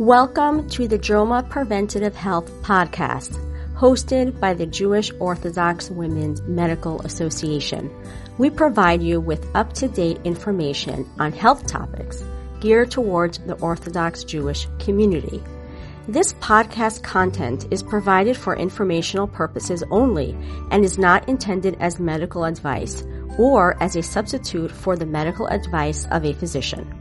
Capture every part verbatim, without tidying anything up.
Welcome to the JOMA Preventative Health Podcast, hosted by the Jewish Orthodox Women's Medical Association. We provide you with up-to-date information on health topics geared towards the Orthodox Jewish community. This podcast content is provided for informational purposes only and is not intended as medical advice or as a substitute for the medical advice of a physician.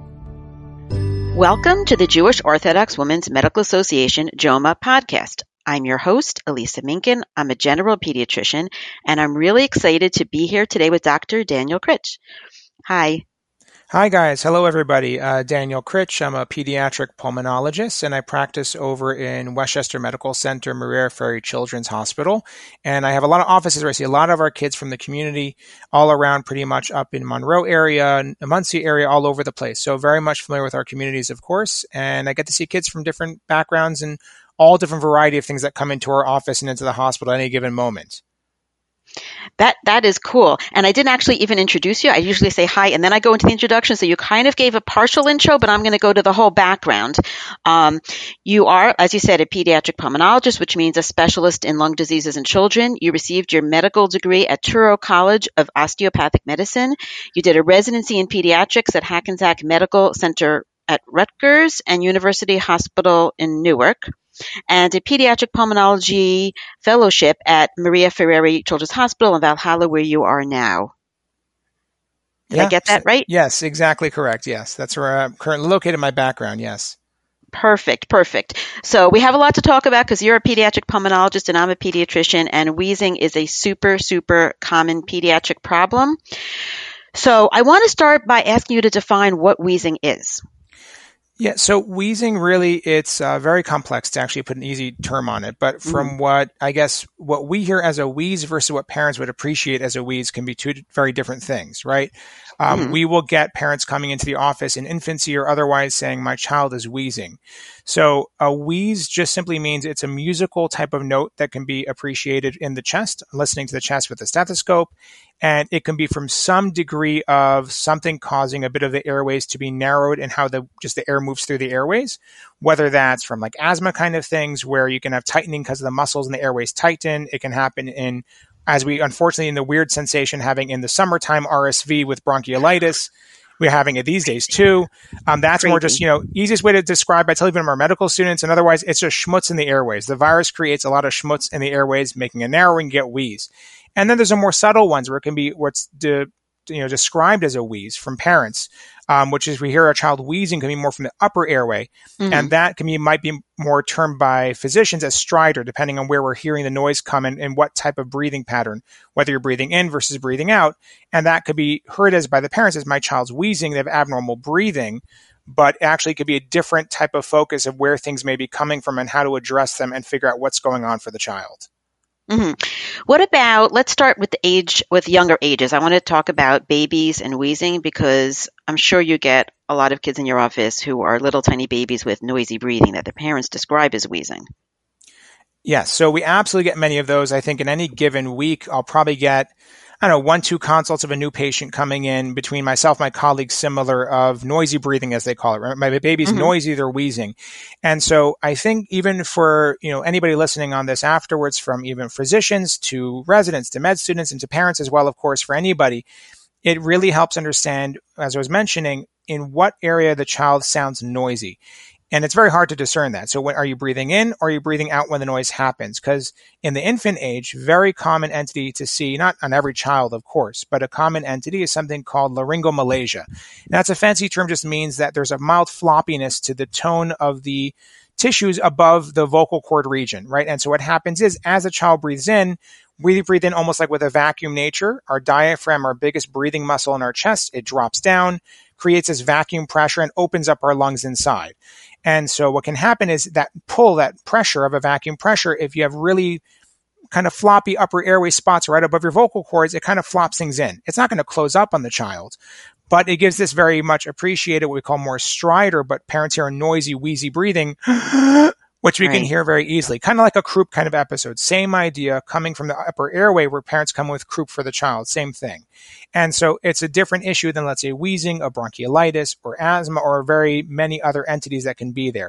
Welcome to the Jewish Orthodox Women's Medical Association JOMA podcast. I'm your host, Elisa Minkin. I'm a general pediatrician, and I'm really excited to be here today with Doctor Daniel Critch. Hi. Hi, guys. Hello, everybody. Uh, Daniel Critch. I'm a pediatric pulmonologist, and I practice over in Westchester Medical Center, Maria Ferry Children's Hospital. And I have a lot of offices where I see a lot of our kids from the community all around, pretty much up in Monroe area, Muncie area, all over the place. So very much familiar with our communities, of course. And I get to see kids from different backgrounds and all different variety of things that come into our office and into the hospital at any given moment. That that is cool. And I didn't actually even introduce you. I usually say hi, and then I go into the introduction. So you kind of gave a partial intro, but I'm going to go to the whole background. Um, you are, as you said, a pediatric pulmonologist, which means a specialist in lung diseases in children. You received your medical degree at Touro College of Osteopathic Medicine. You did a residency in pediatrics at Hackensack Medical Center at Rutgers and University Hospital in Newark, and a pediatric pulmonology fellowship at Maria Ferreri Children's Hospital in Valhalla, where you are now. Did yeah, I get that right? Yes, exactly correct. Yes, that's where I'm currently located, my background, yes. Perfect, perfect. So we have a lot to talk about because you're a pediatric pulmonologist and I'm a pediatrician, and wheezing is a super, super common pediatric problem. So I want to start by asking you to define what wheezing is. Yeah, so wheezing really, it's uh, very complex to actually put an easy term on it. But from mm. what, I guess, what we hear as a wheeze versus what parents would appreciate as a wheeze can be two very different things, right? Um, mm. We will get parents coming into the office in infancy or otherwise saying, my child is wheezing. So a wheeze just simply means it's a musical type of note that can be appreciated in the chest, listening to the chest with a stethoscope. And it can be from some degree of something causing a bit of the airways to be narrowed and how the just the air moves through the airways, whether that's from like asthma kind of things where you can have tightening because of the muscles in the airways tighten. It can happen in, as we unfortunately in the weird sensation having in the summertime R S V with bronchiolitis. We're having it these days too. Um, that's Crazy. More just, you know, easiest way to describe, I tell even our medical students, and otherwise it's just schmutz in the airways. The virus creates a lot of schmutz in the airways, making a narrowing, get wheeze. And then there's a more subtle ones where it can be what's de, you know described as a wheeze from parents, um, which is we hear a child wheezing can be more from the upper airway, mm-hmm. and that can be might be more termed by physicians as stridor, depending on where we're hearing the noise come in and what type of breathing pattern, whether you're breathing in versus breathing out, and that could be heard as by the parents as my child's wheezing, they have abnormal breathing. But actually it could be a different type of focus of where things may be coming from and how to address them and figure out what's going on for the child. Mm-hmm. What about, let's start with the age, with younger ages. I want to talk about babies and wheezing because I'm sure you get a lot of kids in your office who are little tiny babies with noisy breathing that their parents describe as wheezing. Yes. So we absolutely get many of those. I think in any given week, I'll probably get, I don't know, one, two consults of a new patient coming in between myself, my colleagues, similar of noisy breathing, as they call it. Right? My baby's mm-hmm. noisy, they're wheezing. And so I think even for, you know, anybody listening on this afterwards, from even physicians to residents to med students and to parents as well, of course, for anybody, it really helps understand, as I was mentioning, in what area the child sounds noisy. And it's very hard to discern that. So when, are you breathing in or are you breathing out when the noise happens? Because in the infant age, very common entity to see, not on every child, of course, but a common entity is something called laryngomalacia. And that's a fancy term, just means that there's a mild floppiness to the tone of the tissues above the vocal cord region, right? And so what happens is as a child breathes in, we breathe in almost like with a vacuum nature. Our diaphragm, our biggest breathing muscle in our chest, it drops down, creates this vacuum pressure and opens up our lungs inside. And so what can happen is that pull, that pressure of a vacuum pressure, if you have really kind of floppy upper airway spots right above your vocal cords, it kind of flops things in. It's not going to close up on the child, but it gives this very much appreciated, what we call more stridor, but parents hear a noisy, wheezy breathing, which we right. can hear very easily. Kind of like a croup kind of episode. Same idea coming from the upper airway where parents come with croup for the child. Same thing. And so it's a different issue than, let's say, wheezing, a bronchiolitis, or asthma, or very many other entities that can be there.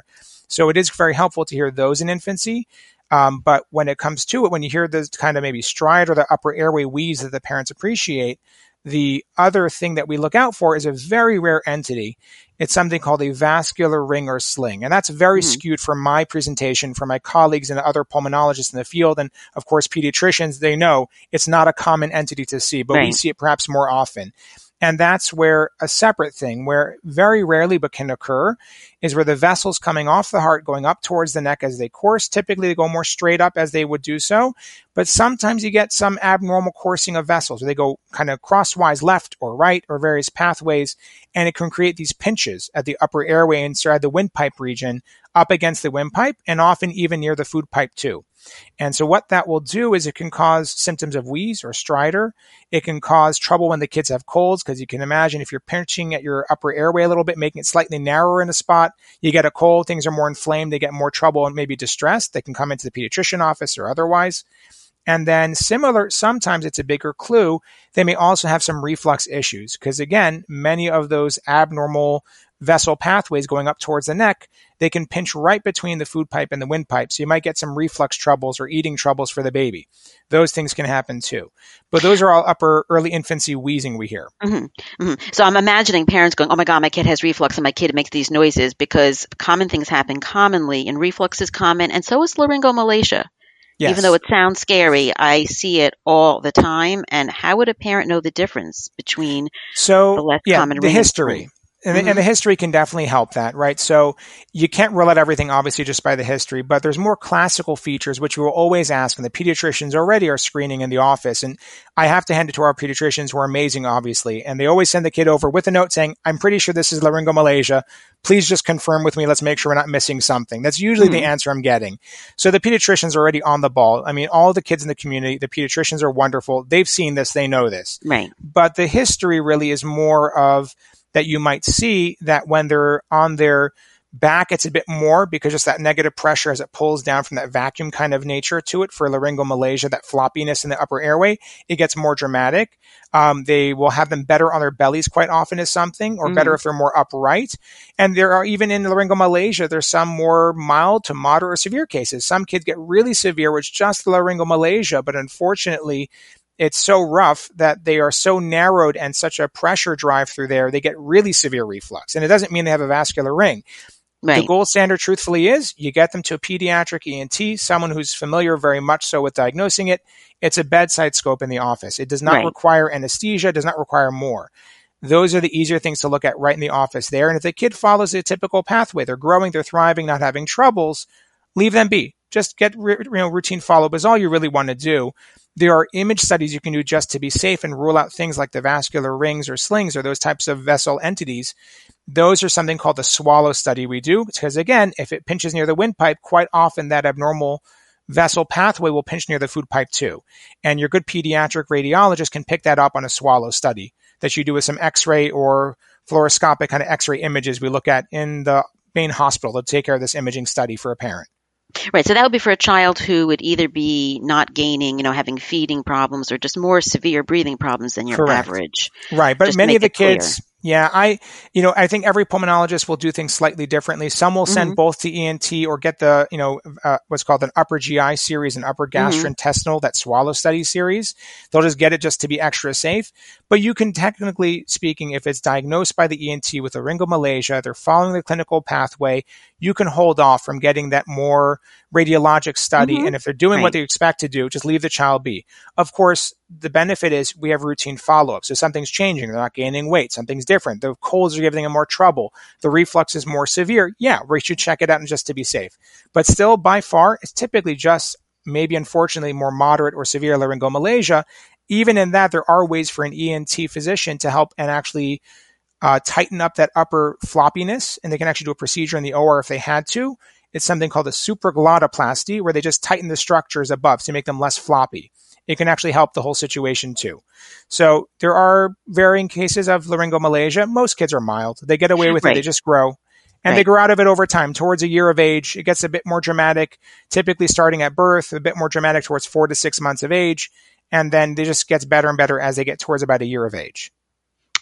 So it is very helpful to hear those in infancy. Um, but when it comes to it, when you hear the kind of maybe stride or the upper airway wheeze that the parents appreciate, the other thing that we look out for is a very rare entity. It's something called a vascular ring or sling. And that's very mm-hmm. skewed for my presentation, for my colleagues and other pulmonologists in the field. And of course, pediatricians, they know it's not a common entity to see, but right. we see it perhaps more often. And that's where a separate thing, where very rarely but can occur, is where the vessels coming off the heart going up towards the neck as they course. Typically, they go more straight up as they would do so. But sometimes you get some abnormal coursing of vessels where they go kind of crosswise left or right or various pathways. And it can create these pinches at the upper airway inside the windpipe region up against the windpipe and often even near the food pipe too. And so what that will do is it can cause symptoms of wheeze or stridor. It can cause trouble when the kids have colds, because you can imagine if you're pinching at your upper airway a little bit, making it slightly narrower in a spot, you get a cold, things are more inflamed, they get more trouble and maybe distressed. They can come into the pediatrician office or otherwise. And then similar, sometimes it's a bigger clue. They may also have some reflux issues because, again, many of those abnormal vessel pathways going up towards the neck, they can pinch right between the food pipe and the windpipe. So you might get some reflux troubles or eating troubles for the baby. Those things can happen too. But those are all upper early infancy wheezing we hear. Mm-hmm. Mm-hmm. So I'm imagining parents going, oh my God, my kid has reflux and my kid makes these noises, because common things happen commonly, and reflux is common, and so is laryngomalacia. Yes. Even though it sounds scary, I see it all the time. And how would a parent know the difference between so, the less yeah, common the history? And, mm-hmm. the, and the history can definitely help that, right? So you can't rule out everything, obviously, just by the history, but there's more classical features, which we will always ask, and the pediatricians already are screening in the office. And I have to hand it to our pediatricians, who are amazing, obviously. And they always send the kid over with a note saying, I'm pretty sure this is laryngomalacia. Please just confirm with me. Let's make sure we're not missing something. That's usually mm-hmm. the answer I'm getting. So the pediatricians are already on the ball. I mean, all the kids in the community, the pediatricians are wonderful. They've seen this. They know this. Right. But the history really is more of that you might see that when they're on their back, it's a bit more because just that negative pressure as it pulls down from that vacuum kind of nature to it for laryngomalacia, that floppiness in the upper airway, it gets more dramatic. Um, they will have them better on their bellies quite often as something, or mm-hmm. better if they're more upright. And there are, even in laryngomalacia, there's some more mild to moderate or severe cases. Some kids get really severe with just laryngomalacia, but unfortunately, it's so rough that they are so narrowed and such a pressure drive through there, they get really severe reflux. And it doesn't mean they have a vascular ring. Right. The gold standard, truthfully, is you get them to a pediatric E N T, someone who's familiar very much so with diagnosing it. It's a bedside scope in the office. It does not right. require anesthesia, does not require more. Those are the easier things to look at right in the office there. And if the kid follows a typical pathway, they're growing, they're thriving, not having troubles, leave them be. Just get you know, routine follow-up is all you really want to do. There are image studies you can do just to be safe and rule out things like the vascular rings or slings or those types of vessel entities. Those are something called the swallow study we do, because again, if it pinches near the windpipe, quite often that abnormal vessel pathway will pinch near the food pipe too. And your good pediatric radiologist can pick that up on a swallow study that you do with some x-ray or fluoroscopic kind of x-ray images we look at in the main hospital to take care of this imaging study for a parent. Right. So that would be for a child who would either be not gaining, you know, having feeding problems or just more severe breathing problems than your Correct. Average. Right. But just many of the clear. kids, yeah, I, you know, I think every pulmonologist will do things slightly differently. Some will send mm-hmm. both to E N T or get the, you know, uh, what's called an upper G I series and upper gastrointestinal, mm-hmm. that swallow study series. They'll just get it just to be extra safe. But you can, technically speaking, if it's diagnosed by the E N T with laryngomalacia, they're following the clinical pathway, you can hold off from getting that more radiologic study. Mm-hmm. And if they're doing right. what they expect to do, just leave the child be. Of course, the benefit is we have routine follow-up. So something's changing. They're not gaining weight. Something's different. The colds are giving them more trouble. The reflux is more severe. Yeah, we should check it out and just to be safe. But still, by far, it's typically just maybe, unfortunately, more moderate or severe laryngomalacia. Even in that, there are ways for an E N T physician to help and actually uh, tighten up that upper floppiness. And they can actually do a procedure in the O R if they had to. It's something called a supraglottoplasty, where they just tighten the structures above to make them less floppy. It can actually help the whole situation too. So there are varying cases of laryngomalacia. Most kids are mild. They get away with right. it. They just grow. And right. they grow out of it over time. Towards a year of age, it gets a bit more dramatic, typically starting at birth, a bit more dramatic towards four to six months of age. And then it just gets better and better as they get towards about a year of age.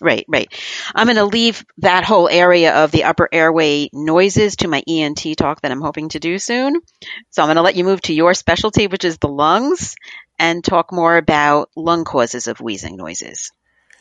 Right, right. I'm going to leave that whole area of the upper airway noises to my E N T talk that I'm hoping to do soon. So I'm going to let you move to your specialty, which is the lungs, and talk more about lung causes of wheezing noises.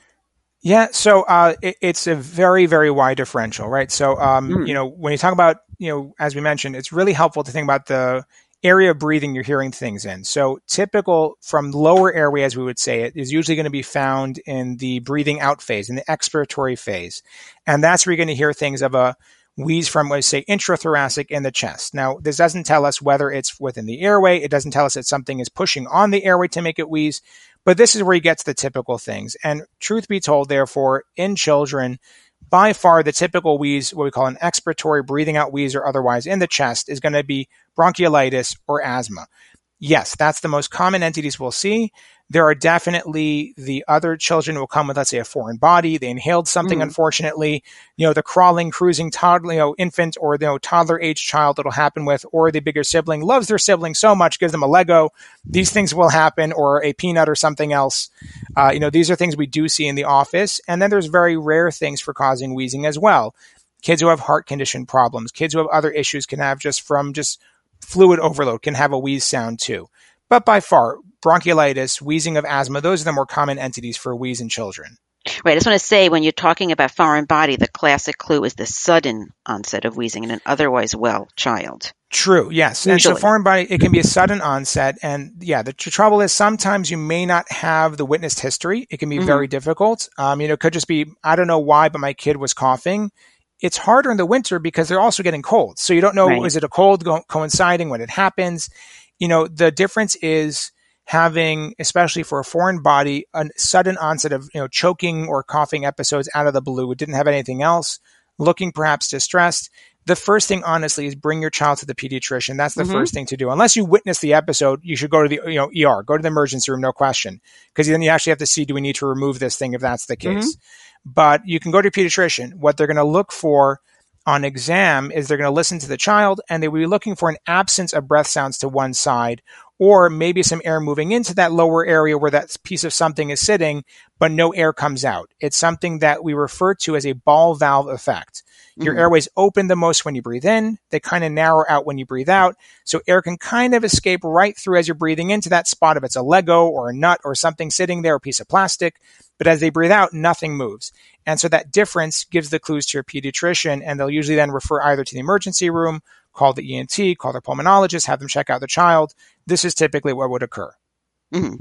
Yeah, so uh, it, it's a very, very wide differential, right? So, um, Mm. you know, when you talk about, you know, as we mentioned, it's really helpful to think about the area of breathing you're hearing things in. So typical from lower airway, as we would say it, is usually going to be found in the breathing out phase, in the expiratory phase. And that's where you're going to hear things of a wheeze from, let's say, intrathoracic in the chest. Now, this doesn't tell us whether it's within the airway. It doesn't tell us that something is pushing on the airway to make it wheeze. But this is where you get to the typical things. And truth be told, therefore, in children, by far the typical wheeze, what we call an expiratory breathing out wheeze or otherwise in the chest, is going to be bronchiolitis or asthma. Yes, that's the most common entities we'll see. There are definitely the other children who will come with, let's say, a foreign body. They inhaled something, mm. unfortunately. You know, the crawling, cruising toddler, you know, infant or, you know, toddler age child it'll happen with, or the bigger sibling loves their sibling so much, gives them a Lego. These things will happen, or a peanut or something else. Uh, you know, these are things we do see in the office. And then there's very rare things for causing wheezing as well. Kids who have heart condition problems, kids who have other issues can have just from just fluid overload, can have a wheeze sound too. But by far, bronchiolitis, wheezing of asthma, those are the more common entities for wheeze in children. Right. I just want to say, when you're talking about foreign body, the classic clue is the sudden onset of wheezing in an otherwise well child. True, yes. Usually. And so foreign body, it can be a sudden onset. And yeah, the tr- trouble is sometimes you may not have the witnessed history. It can be mm-hmm. very difficult. Um, you know, it could just be, I don't know why, but my kid was coughing. It's harder in the winter because they're also getting cold. So you don't know, right. Is it a cold go- coinciding when it happens? You know, the difference is having, especially for a foreign body, a sudden onset of, you know, choking or coughing episodes out of the blue. It didn't have anything else, looking perhaps distressed. The first thing, honestly, is bring your child to the pediatrician. That's the mm-hmm. first thing to do. Unless you witness the episode, you should go to the, you know, E R, go to the emergency room, no question. Because then you actually have to see, do we need to remove this thing if that's the case? Mm-hmm. But you can go to your pediatrician. What they're going to look for on exam is they're going to listen to the child, and they will be looking for an absence of breath sounds to one side, or maybe some air moving into that lower area where that piece of something is sitting, but no air comes out. It's something that we refer to as a ball valve effect. Your mm-hmm. airways open the most when you breathe in. They kind of narrow out when you breathe out. So air can kind of escape right through as you're breathing into that spot if it's a Lego or a nut or something sitting there, a piece of plastic. But as they breathe out, nothing moves. And so that difference gives the clues to your pediatrician, and they'll usually then refer either to the emergency room, call the E N T, call their pulmonologist, have them check out the child. This is typically what would occur. Mm-hmm.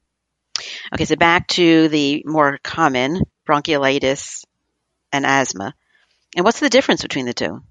Okay, so back to the more common bronchiolitis and asthma. And what's the difference between the two?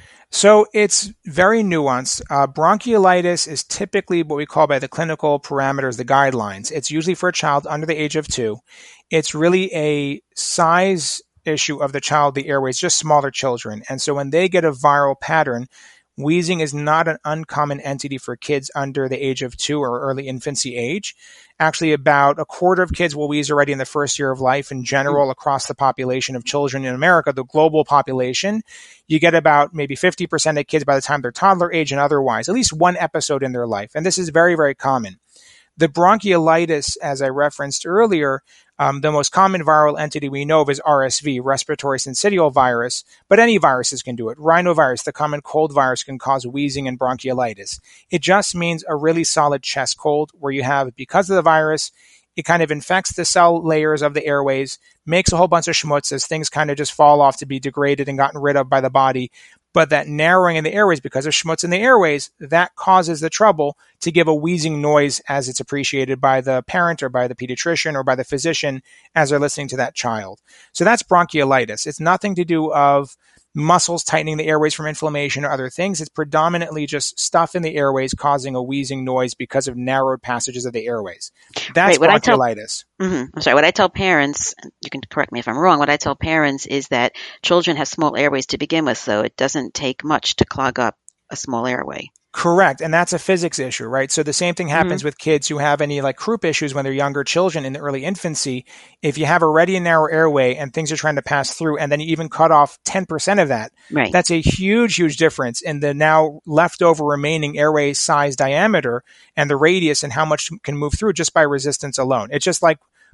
So it's very nuanced. Uh, bronchiolitis is typically what we call by the clinical parameters, the guidelines. It's usually for a child under the age of two. It's really a size issue of the child, the airways, just smaller children. And so when they get a viral pattern, wheezing is not an uncommon entity for kids under the age of two or early infancy age. Actually, about a quarter of kids will wheeze already in the first year of life in general across the population of children in America, the global population. You get about maybe fifty percent of kids by the time they're toddler age and otherwise, at least one episode in their life. And this is very, very common. The bronchiolitis, as I referenced earlier, um, the most common viral entity we know of is R S V, respiratory syncytial virus, but any viruses can do it. Rhinovirus, the common cold virus, can cause wheezing and bronchiolitis. It just means a really solid chest cold where you have, because of the virus, it kind of infects the cell layers of the airways, makes a whole bunch of schmutz as things kind of just fall off to be degraded and gotten rid of by the body. But that narrowing in the airways because of schmutz in the airways, that causes the trouble to give a wheezing noise as it's appreciated by the parent or by the pediatrician or by the physician as they're listening to that child. So that's bronchiolitis. It's nothing to do of muscles tightening the airways from inflammation or other things. It's predominantly just stuff in the airways causing a wheezing noise because of narrowed passages of the airways. That's right, bronchiolitis. Tell, mm-hmm, I'm sorry. What I tell parents, you can correct me if I'm wrong, what I tell parents is that children have small airways to begin with, so it doesn't take much to clog up a small airway. Correct. And that's a physics issue, right? So the same thing happens mm-hmm. with kids who have any like croup issues when they're younger children in the early infancy. If you have already a narrow airway and things are trying to pass through and then you even cut off ten percent of that, right. That's a huge, huge difference in the now leftover remaining airway size diameter and the radius and how much can move through just by resistance alone. It's just like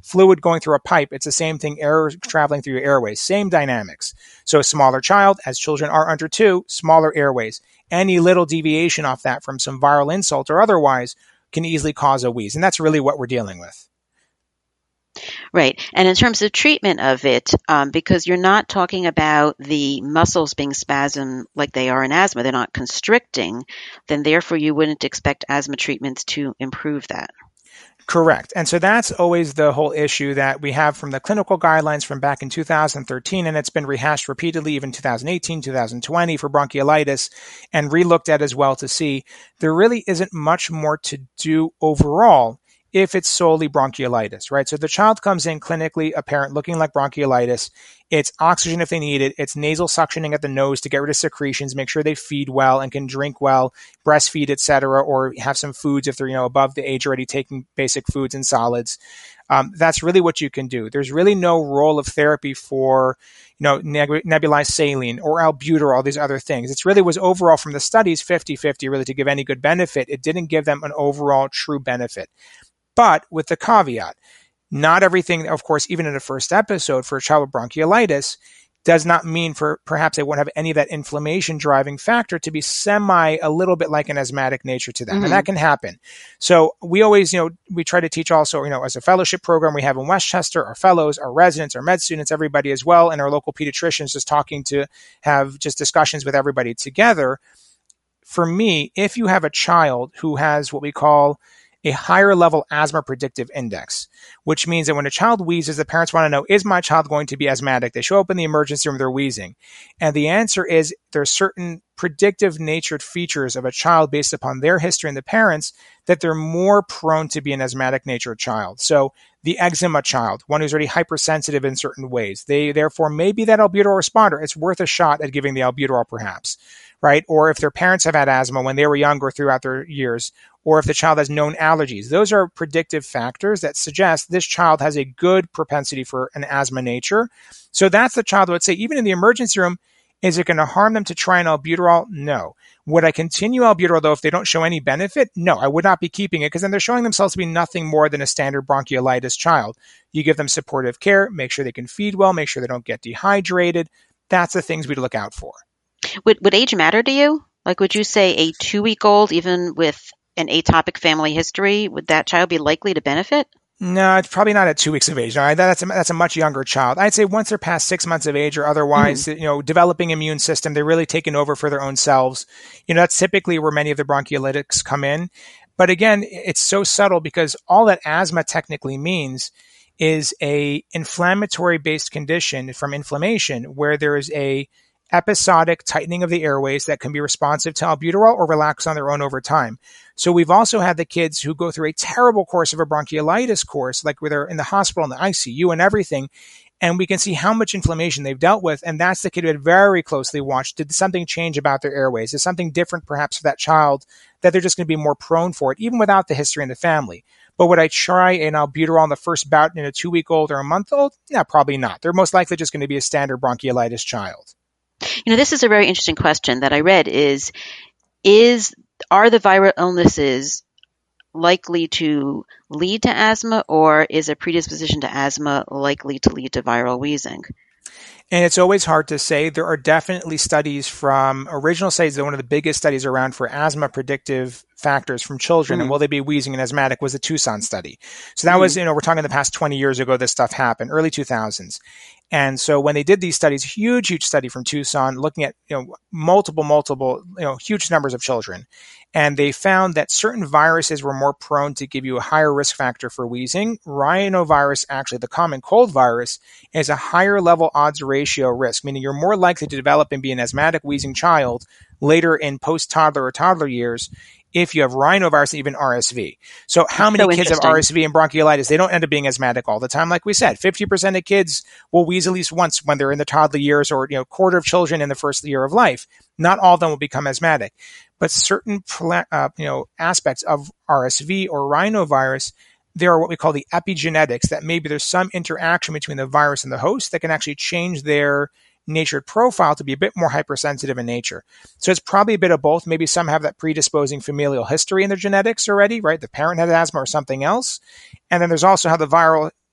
fluid going through a pipe. It's the same thing, air traveling through your airways, same dynamics. So a smaller child, as children are under two, smaller airways. Any little deviation off that from some viral insult or otherwise can easily cause a wheeze. And that's really what we're dealing with. Right. And in terms of treatment of it, um, because you're not talking about the muscles being spasmed like they are in asthma, they're not constricting, then therefore you wouldn't expect asthma treatments to improve that. Correct. And so that's always the whole issue that we have from the clinical guidelines from back in two thousand thirteen, and it's been rehashed repeatedly, even two thousand eighteen, two thousand twenty for bronchiolitis, and relooked at as well to see there really isn't much more to do overall if it's solely bronchiolitis, right? So the child comes in clinically apparent looking like bronchiolitis. It's oxygen if they need it. It's nasal suctioning at the nose to get rid of secretions, make sure they feed well and can drink well, breastfeed, et cetera, or have some foods if they're, you know, above the age already taking basic foods and solids. Um, that's really what you can do. There's really no role of therapy for, you know, neb- nebulized saline or albuterol, all these other things. It really was overall from the studies fifty-fifty really to give any good benefit. It didn't give them an overall true benefit. But with the caveat, not everything, of course, even in the first episode for a child with bronchiolitis, does not mean for perhaps they won't have any of that inflammation driving factor to be semi a little bit like an asthmatic nature to them. Mm-hmm. And that can happen. So we always, you know, we try to teach also, you know, as a fellowship program we have in Westchester, our fellows, our residents, our med students, everybody as well, and our local pediatricians just talking to have just discussions with everybody together. For me, if you have a child who has what we call a higher level asthma predictive index, which means that when a child wheezes, the parents want to know, is my child going to be asthmatic? They show up in the emergency room, they're wheezing. And the answer is there are certain predictive natured features of a child based upon their history and the parents that they're more prone to be an asthmatic natured child. So the eczema child, one who's already hypersensitive in certain ways, they therefore may be that albuterol responder. It's worth a shot at giving the albuterol perhaps, right? Or if their parents have had asthma when they were younger throughout their years, or if the child has known allergies. Those are predictive factors that suggest this child has a good propensity for an asthma nature. So that's the child I would say, even in the emergency room, is it going to harm them to try an albuterol? No. Would I continue albuterol, though, if they don't show any benefit? No, I would not be keeping it because then they're showing themselves to be nothing more than a standard bronchiolitis child. You give them supportive care, make sure they can feed well, make sure they don't get dehydrated. That's the things we'd look out for. Would, would age matter to you? Like, would you say a two-week-old, even with an atopic family history, would that child be likely to benefit? No, it's probably not at two weeks of age. All right, that's a, that's a much younger child. I'd say once they're past six months of age or otherwise, mm-hmm. you know, developing immune system, they're really taking over for their own selves. You know, that's typically where many of the bronchiolitics come in. But again, it's so subtle because all that asthma technically means is a inflammatory based condition from inflammation where there is a episodic tightening of the airways that can be responsive to albuterol or relax on their own over time. So we've also had the kids who go through a terrible course of a bronchiolitis course, like where they're in the hospital, in the I C U and everything, and we can see how much inflammation they've dealt with. And that's the kid who had very closely watched. Did something change about their airways? Is something different perhaps for that child that they're just going to be more prone for it, even without the history in the family? But would I try an albuterol on the first bout in a two-week-old or a month-old? No, probably not. They're most likely just going to be a standard bronchiolitis child. You know, this is a very interesting question that I read is, is are the viral illnesses likely to lead to asthma, or is a predisposition to asthma likely to lead to viral wheezing? And it's always hard to say. There are definitely studies from original studies, one of the biggest studies around for asthma predictive factors from children, mm. and will they be wheezing and asthmatic was the Tucson study. So that mm. was, you know, we're talking the past twenty years ago, this stuff happened, early two thousands. And so when they did these studies, huge, huge study from Tucson, looking at, you know, multiple, multiple, you know, huge numbers of children. And they found that certain viruses were more prone to give you a higher risk factor for wheezing. Rhinovirus, actually, the common cold virus, is a higher level odds ratio risk, meaning you're more likely to develop and be an asthmatic wheezing child later in post-toddler or toddler years if you have rhinovirus and even R S V. So how many so kids have R S V and bronchiolitis? They don't end up being asthmatic all the time. Like we said, fifty percent of kids will wheeze at least once when they're in the toddler years, or, you know, quarter of children in the first year of life. Not all of them will become asthmatic. But certain uh, you know, aspects of R S V or rhinovirus, there are what we call the epigenetics, that maybe there's some interaction between the virus and the host that can actually change their natured profile to be a bit more hypersensitive in nature. So it's probably a bit of both. Maybe some have that predisposing familial history in their genetics already, right? The parent had asthma or something else. And then there's also how the viral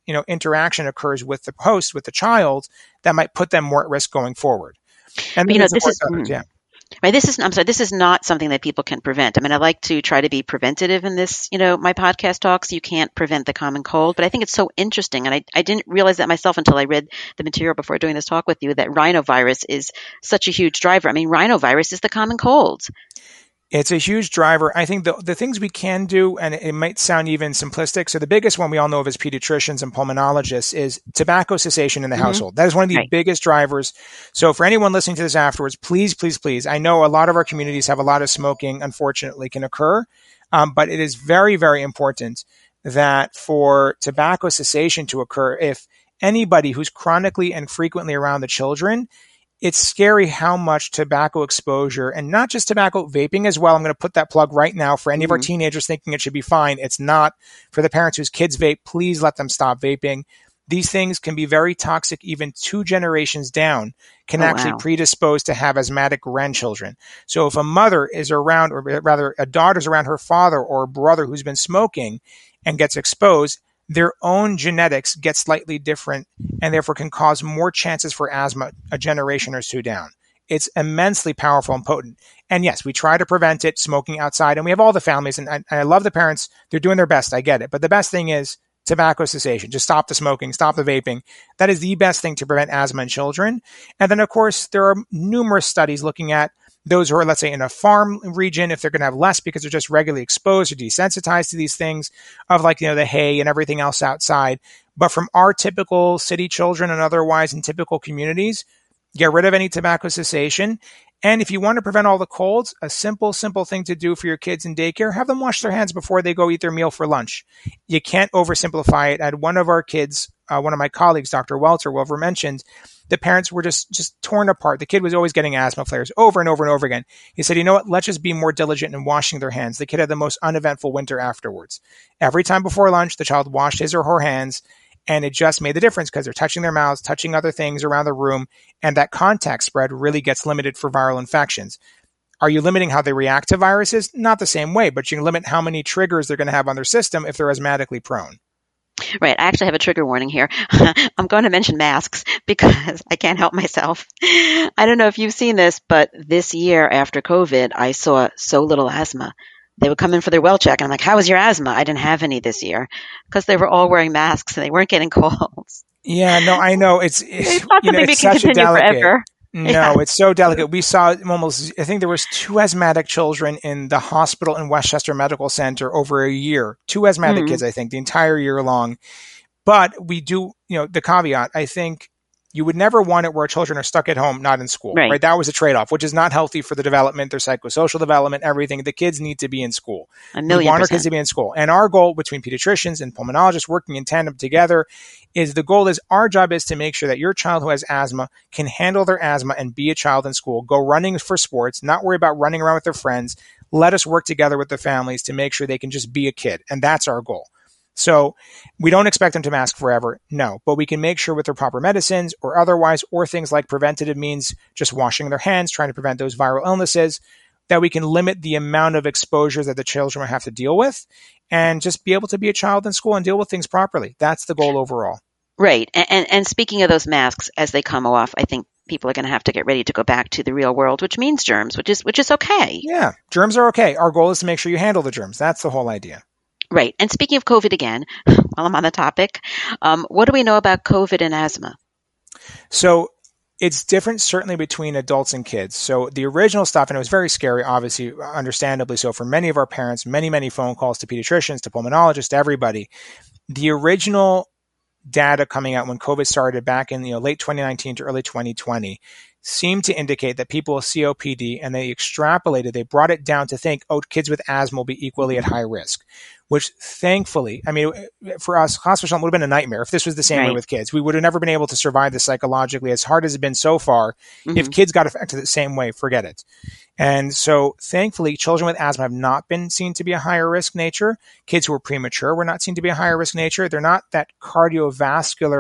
you know, interaction occurs with the host, with the child, that might put them more at risk going forward. And But, you know, this is, others, mm, yeah. right. This is, I'm sorry, this is not something that people can prevent. I mean, I like to try to be preventative in this, you know, my podcast talks. You can't prevent the common cold, but I think it's so interesting. And I, I didn't realize that myself until I read the material before doing this talk with you, that rhinovirus is such a huge driver. I mean, rhinovirus is the common cold. It's a huge driver. I think the the things we can do, and it might sound even simplistic. So the biggest one we all know of as pediatricians and pulmonologists is tobacco cessation in the mm-hmm. household. That is one of the right. biggest drivers. So for anyone listening to this afterwards, please, please, please. I know a lot of our communities have a lot of smoking, unfortunately, can occur. Um, but it is very, very important that for tobacco cessation to occur, if anybody who's chronically and frequently around the children, it's scary how much tobacco exposure, and not just tobacco, vaping as well. I'm going to put that plug right now for any mm-hmm. of our teenagers thinking it should be fine. It's not. For the parents whose kids vape, please let them stop vaping. These things can be very toxic, even two generations down, can oh, actually wow. predispose to have asthmatic grandchildren. So if a mother is around, or rather a daughter's around her father or a brother who's been smoking and gets exposed, their own genetics get slightly different and therefore can cause more chances for asthma a generation or two down. It's immensely powerful and potent. And yes, we try to prevent it, smoking outside, and we have all the families, and I, I love the parents. They're doing their best. I get it. But the best thing is tobacco cessation. Just stop the smoking, stop the vaping. That is the best thing to prevent asthma in children. And then, of course, there are numerous studies looking at those who are, let's say, in a farm region, if they're going to have less because they're just regularly exposed or desensitized to these things of, like, you know, the hay and everything else outside. But from our typical city children and otherwise in typical communities, get rid of any tobacco cessation. And if you want to prevent all the colds, a simple, simple thing to do for your kids in daycare, have them wash their hands before they go eat their meal for lunch. You can't oversimplify it. I had one of our kids, uh, one of my colleagues, Doctor Welter, Wilver mentioned, the parents were just, just torn apart. The kid was always getting asthma flares over and over and over again. He said, you know what, let's just be more diligent in washing their hands. The kid had the most uneventful winter afterwards. Every time before lunch, the child washed his or her hands, and it just made the difference because they're touching their mouths, touching other things around the room, and that contact spread really gets limited for viral infections. Are you limiting how they react to viruses? Not the same way, but you can limit how many triggers they're going to have on their system if they're asthmatically prone. Right. I actually have a trigger warning here. I'm going to mention masks because I can't help myself. I don't know if you've seen this, but this year after COVID, I saw so little asthma. They would come in for their well check, and I'm like, how was your asthma? I didn't have any this year because they were all wearing masks and they weren't getting colds. Yeah, no, I know. It's, it's, it's not you know, something it's we can such a continue delicate. Forever. No, Yeah. It's so delicate. We saw almost, I think there was two asthmatic children in the hospital in Westchester Medical Center over a year. Two asthmatic Mm-hmm. kids, I think, the entire year long. But we do, you know, the caveat, I think you would never want it where children are stuck at home, not in school, Right. right? That was a trade-off, which is not healthy for the development, their psychosocial development, everything. The kids need to be in school. A million We want percent. our kids to be in school. And our goal between pediatricians and pulmonologists working in tandem together is the goal is our job is to make sure that your child who has asthma can handle their asthma and be a child in school, go running for sports, not worry about running around with their friends. Let us work together with the families to make sure they can just be a kid. And that's our goal. So we don't expect them to mask forever, no, but we can make sure with their proper medicines or otherwise, or things like preventative means, just washing their hands, trying to prevent those viral illnesses, that we can limit the amount of exposures that the children will have to deal with and just be able to be a child in school and deal with things properly. That's the goal overall. Right. And, and, and speaking of those masks, as they come off, I think people are going to have to get ready to go back to the real world, which means germs, which is which is okay. Yeah, germs are okay. Our goal is to make sure you handle the germs. That's the whole idea. Right. And speaking of COVID again, while I'm on the topic, um, what do we know about COVID and asthma? So it's different certainly between adults and kids. So the original stuff, and it was very scary, obviously, understandably so, for many of our parents, many, many phone calls to pediatricians, to pulmonologists, to everybody. The original data coming out when COVID started back in you know late twenty nineteen to early twenty twenty seemed to indicate that people with C O P D, and they extrapolated, they brought it down to think, oh, kids with asthma will be equally at high risk, which thankfully, I mean, for us, hospital would have been a nightmare if this was the same Right. way with kids. We would have never been able to survive this psychologically, as hard as it's been so far. Mm-hmm. If kids got affected the same way, forget it. And so thankfully, children with asthma have not been seen to be a higher risk nature. Kids who are premature were not seen to be a higher risk nature. They're not that cardiovascular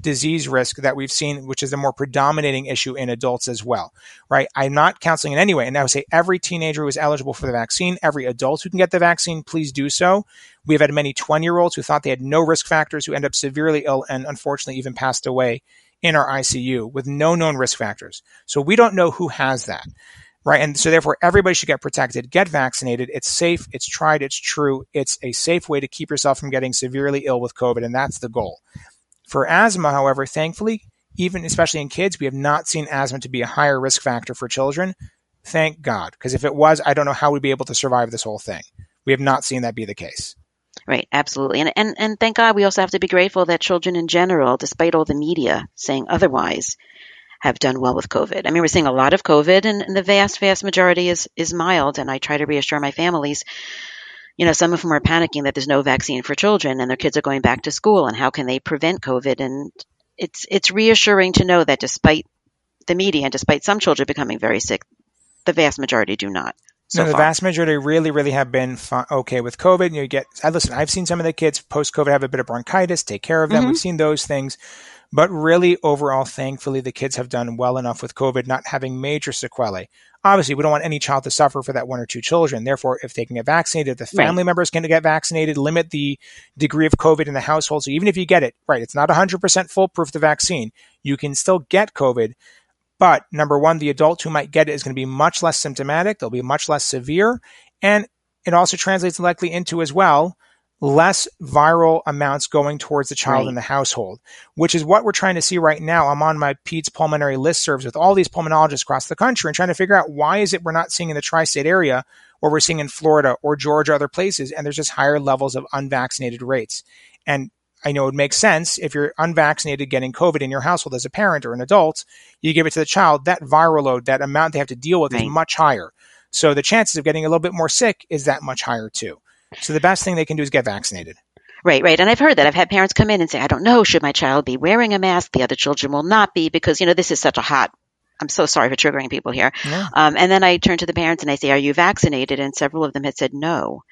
disease risk that we've seen, which is a more predominating issue in adults as well, right? I'm not counseling in any way. And I would say every teenager who is eligible for the vaccine, every adult who can get the vaccine, please do so. We've had many twenty-year-olds who thought they had no risk factors who end up severely ill and unfortunately even passed away in our I C U with no known risk factors. So we don't know who has that, right? And so therefore everybody should get protected, get vaccinated. It's safe, it's tried, it's true. It's a safe way to keep yourself from getting severely ill with COVID, and that's the goal. For asthma, however, thankfully, even especially in kids, we have not seen asthma to be a higher risk factor for children. Thank God. Because if it was, I don't know how we'd be able to survive this whole thing. We have not seen that be the case. Right, absolutely. And, and and thank God we also have to be grateful that children in general, despite all the media saying otherwise, have done well with COVID. I mean, we're seeing a lot of COVID, and, and the vast, vast majority is, is mild. And I try to reassure my families, you know, some of them are panicking that there's no vaccine for children and their kids are going back to school and how can they prevent COVID? And it's it's reassuring to know that despite the media and despite some children becoming very sick, the vast majority do not. So no, the far. vast majority really, really have been fi- okay with COVID. You get, I listen, I've seen some of the kids post-COVID have a bit of bronchitis, take care of them. Mm-hmm. We've seen those things. But really, overall, thankfully, the kids have done well enough with COVID, not having major sequelae. Obviously, we don't want any child to suffer for that one or two children. Therefore, if they can get vaccinated, the family right. members can get vaccinated, limit the degree of COVID in the household. So even if you get it, right, it's not one hundred percent foolproof, the vaccine. You can still get COVID. But number one, the adult who might get it is going to be much less symptomatic. They'll be much less severe. And it also translates likely into as well less viral amounts going towards the child right. in the household, which is what we're trying to see right now. I'm on my Peds pulmonary listservs with all these pulmonologists across the country and trying to figure out why is it we're not seeing in the tri-state area or we're seeing in Florida or Georgia, other places, and there's just higher levels of unvaccinated rates. And I know it makes sense if you're unvaccinated getting COVID in your household as a parent or an adult, you give it to the child, that viral load, that amount they have to deal with right. is much higher. So the chances of getting a little bit more sick is that much higher too. So the best thing they can do is get vaccinated. Right, right. And I've heard that. I've had parents come in and say, I don't know, should my child be wearing a mask? The other children will not be because, you know, this is such a hot, I'm so sorry for triggering people here. Yeah. Um, and then I turn to the parents and I say, are you vaccinated? And several of them had said no.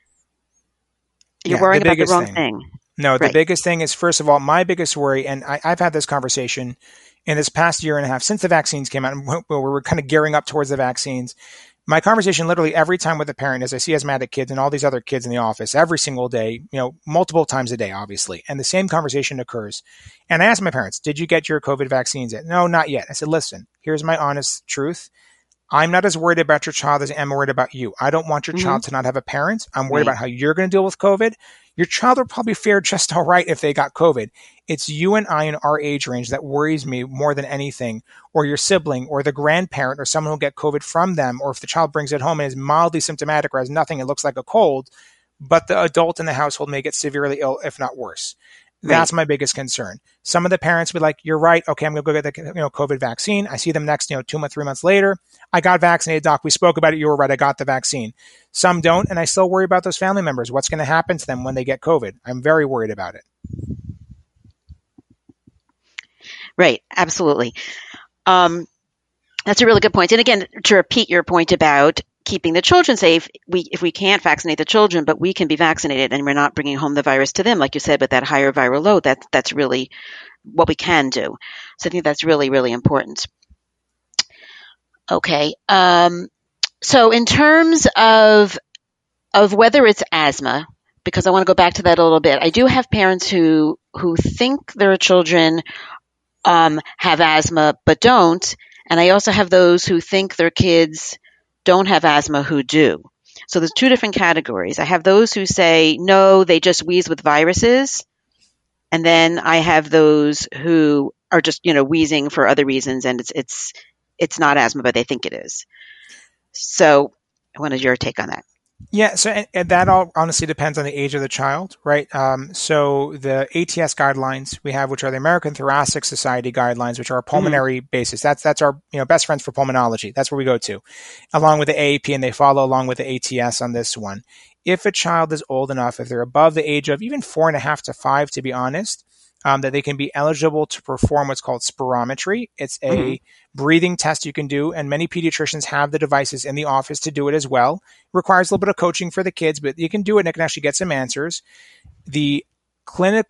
You're yeah, worrying the about the wrong thing. thing. No, the right. biggest thing is, first of all, my biggest worry, and I, I've had this conversation in this past year and a half since the vaccines came out, and we were kind of gearing up towards the vaccines. My conversation literally every time with a parent is I see asthmatic kids and all these other kids in the office every single day, you know, multiple times a day, obviously. And the same conversation occurs. And I asked my parents, did you get your COVID vaccines yet? No, not yet. I said, listen, here's my honest truth. I'm not as worried about your child as I am worried about you. I don't want your mm-hmm. child to not have a parent. I'm worried right. about how you're going to deal with COVID. Your child will probably fare just all right if they got COVID. It's you and I in our age range that worries me more than anything, or your sibling or the grandparent or someone who'll get COVID from them, or if the child brings it home and is mildly symptomatic or has nothing, it looks like a cold, but the adult in the household may get severely ill, if not worse. That's right. my biggest concern. Some of the parents would be like, you're right. Okay, I'm going to go get the you know COVID vaccine. I see them next, you know, two months, three months later. I got vaccinated, doc. We spoke about it. You were right. I got the vaccine. Some don't. And I still worry about those family members. What's going to happen to them when they get COVID? I'm very worried about it. Right. Absolutely. Um, that's a really good point. And again, to repeat your point about keeping the children safe, we if we can't vaccinate the children, but we can be vaccinated and we're not bringing home the virus to them, like you said, with that higher viral load, that, that's really what we can do. So I think that's really, really important. Okay. Um, so in terms of of whether it's asthma, because I want to go back to that a little bit, I do have parents who who think their children um, have asthma but don't, and I also have those who think their kids don't have asthma who do. So there's two different categories. I have those who say, no, they just wheeze with viruses. And then I have those who are just, you know, wheezing for other reasons and it's it's it's not asthma, but they think it is. So what is your take on that? Yeah, so and, and that all honestly depends on the age of the child, right? Um, so the A T S guidelines we have, which are the American Thoracic Society guidelines, which are a pulmonary mm-hmm. basis. That's that's our you know best friends for pulmonology. That's where we go to, along with the A A P, and they follow along with the A T S on this one. If a child is old enough, if they're above the age of even four and a half to five, to be honest, um, that they can be eligible to perform what's called spirometry. It's a mm-hmm. breathing test you can do, and many pediatricians have the devices in the office to do it as well. It requires a little bit of coaching for the kids, but you can do it and it can actually get some answers. The clinical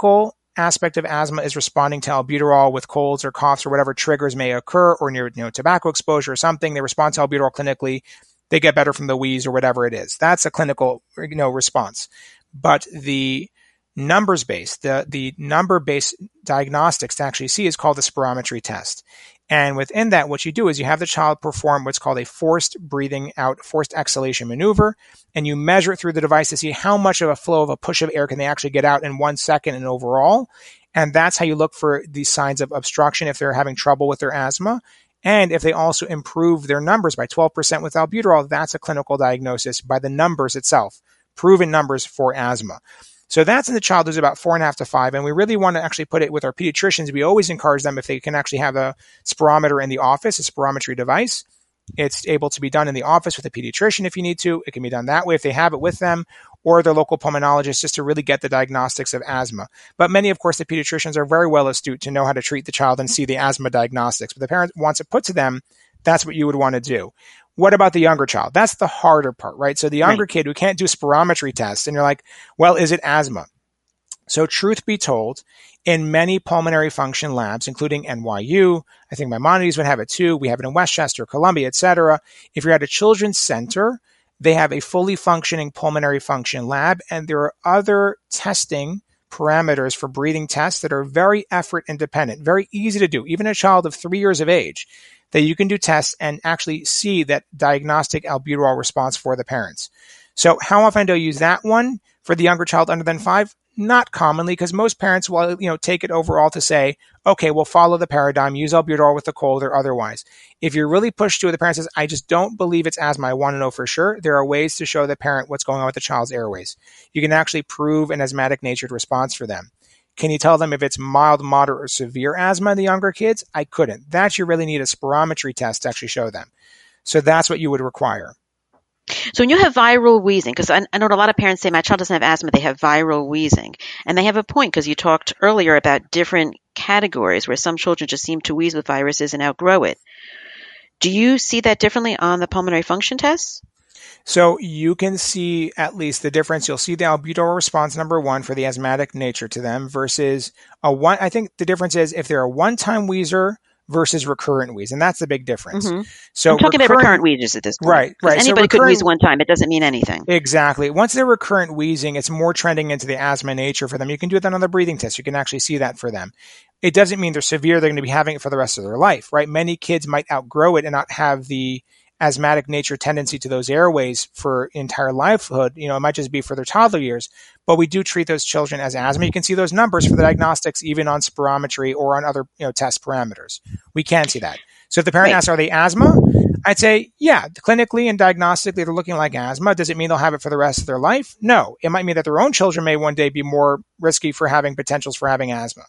aspect of asthma is responding to albuterol with colds or coughs or whatever triggers may occur, or near, you know, tobacco exposure or something. They respond to albuterol clinically. They get better from the wheeze or whatever it is. That's a clinical, you know, response. But the numbers based, the, the number based diagnostics to actually see is called the spirometry test. And within that, what you do is you have the child perform what's called a forced breathing out, forced exhalation maneuver, and you measure it through the device to see how much of a flow of a push of air can they actually get out in one second and overall. And that's how you look for these signs of obstruction if they're having trouble with their asthma. And if they also improve their numbers by twelve percent with albuterol, that's a clinical diagnosis by the numbers itself, proven numbers for asthma. So that's in the child who's about four and a half to five. And we really want to actually put it with our pediatricians. We always encourage them if they can actually have a spirometer in the office, a spirometry device. It's able to be done in the office with a pediatrician if you need to. It can be done that way if they have it with them, or their local pulmonologist, just to really get the diagnostics of asthma. But many, of course, the pediatricians are very well astute to know how to treat the child and see the asthma diagnostics. But the parent wants it put to them, that's what you would want to do. What about the younger child? That's the harder part, right? So the younger right. kid who can't do spirometry tests, and you're like, well, is it asthma? So truth be told, in many pulmonary function labs, including N Y U, I think Maimonides would have it too. We have it in Westchester, Columbia, et cetera. If you're at a children's center, they have a fully functioning pulmonary function lab, and there are other testing parameters for breathing tests that are very effort independent, very easy to do. Even a child of three years of age, that you can do tests and actually see that diagnostic albuterol response for the parents. So how often do I use that one for the younger child under than five? Not commonly, because most parents will, you know, take it overall to say, okay, we'll follow the paradigm, use albuterol with the cold or otherwise. If you're really pushed to it, the parent says, I just don't believe it's asthma, I want to know for sure, there are ways to show the parent what's going on with the child's airways. You can actually prove an asthmatic natured response for them. Can you tell them if it's mild, moderate, or severe asthma in the younger kids? I couldn't. That you really need a spirometry test to actually show them. So that's what you would require. So when you have viral wheezing, because I, I know a lot of parents say my child doesn't have asthma, they have viral wheezing. And they have a point, because you talked earlier about different categories where some children just seem to wheeze with viruses and outgrow it. Do you see that differently on the pulmonary function tests? So you can see at least the difference. You'll see the albuterol response, number one, for the asthmatic nature to them versus a one. I think the difference is if they're a one-time wheezer versus recurrent wheeze, and that's the big difference. Mm-hmm. So I'm talking recurrent, about recurrent wheezes at this point. Right, right. Anybody so could wheeze one time. It doesn't mean anything. Exactly. Once they're recurrent wheezing, it's more trending into the asthma nature for them. You can do that on the breathing test. You can actually see that for them. It doesn't mean they're severe. They're going to be having it for the rest of their life, right? Many kids might outgrow it and not have the asthmatic nature tendency to those airways for entire lifehood. You know, it might just be for their toddler years, but we do treat those children as asthma. You can see those numbers for the diagnostics, even on spirometry or on other, you know, test parameters. We can see that. So if the parent right. asks, are they asthma? I'd say, yeah, clinically and diagnostically, they're looking like asthma. Does it mean they'll have it for the rest of their life? No. It might mean that their own children may one day be more risky for having potentials for having asthma.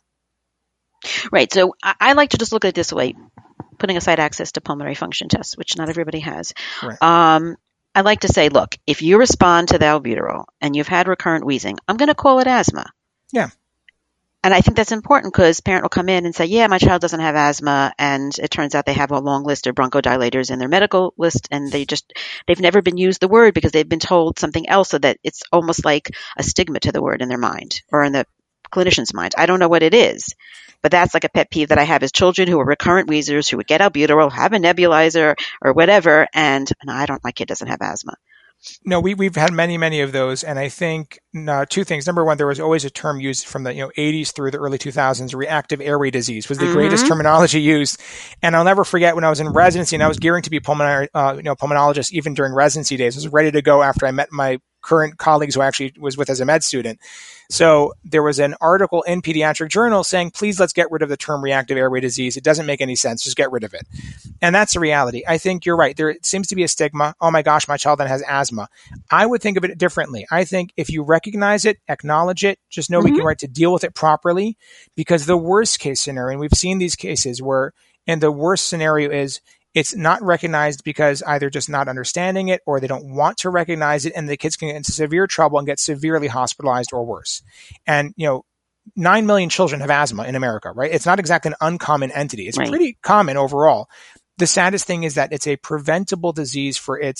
Right. So I, I like to just look at it this way, putting aside access to pulmonary function tests, which not everybody has. Right. Um, I like to say, look, if you respond to the albuterol and you've had recurrent wheezing, I'm going to call it asthma. Yeah. And I think that's important because parent will come in and say, yeah, my child doesn't have asthma. And it turns out they have a long list of bronchodilators in their medical list. And they just, they've never been used the word because they've been told something else, so that it's almost like a stigma to the word in their mind or in the clinician's mind. I don't know what it is, but that's like a pet peeve that I have is children who are recurrent wheezers who would get albuterol, have a nebulizer or whatever. And no, I don't, my kid doesn't have asthma. No, we, we've had many, many of those. And I think uh, two things. Number one, there was always a term used from the you know eighties through the early two thousands, reactive airway disease was the mm-hmm. greatest terminology used. And I'll never forget when I was in residency and I was gearing to be pulmonary, uh, you know, pulmonologist even during residency days. I was ready to go after I met my current colleagues who I actually was with as a med student. So there was an article in Pediatric Journal saying, please, let's get rid of the term reactive airway disease. It doesn't make any sense. Just get rid of it. And that's the reality. I think you're right. There seems to be a stigma. Oh my gosh, my child then has asthma. I would think of it differently. I think if you recognize it, acknowledge it, just know mm-hmm. we can right to deal with it properly, because the worst case scenario, and we've seen these cases where, and the worst scenario is it's not recognized because either just not understanding it or they don't want to recognize it, and the kids can get into severe trouble and get severely hospitalized or worse. And, you know, nine million children have asthma in America, right? It's not exactly an uncommon entity. It's right. pretty common overall. The saddest thing is that it's a preventable disease for its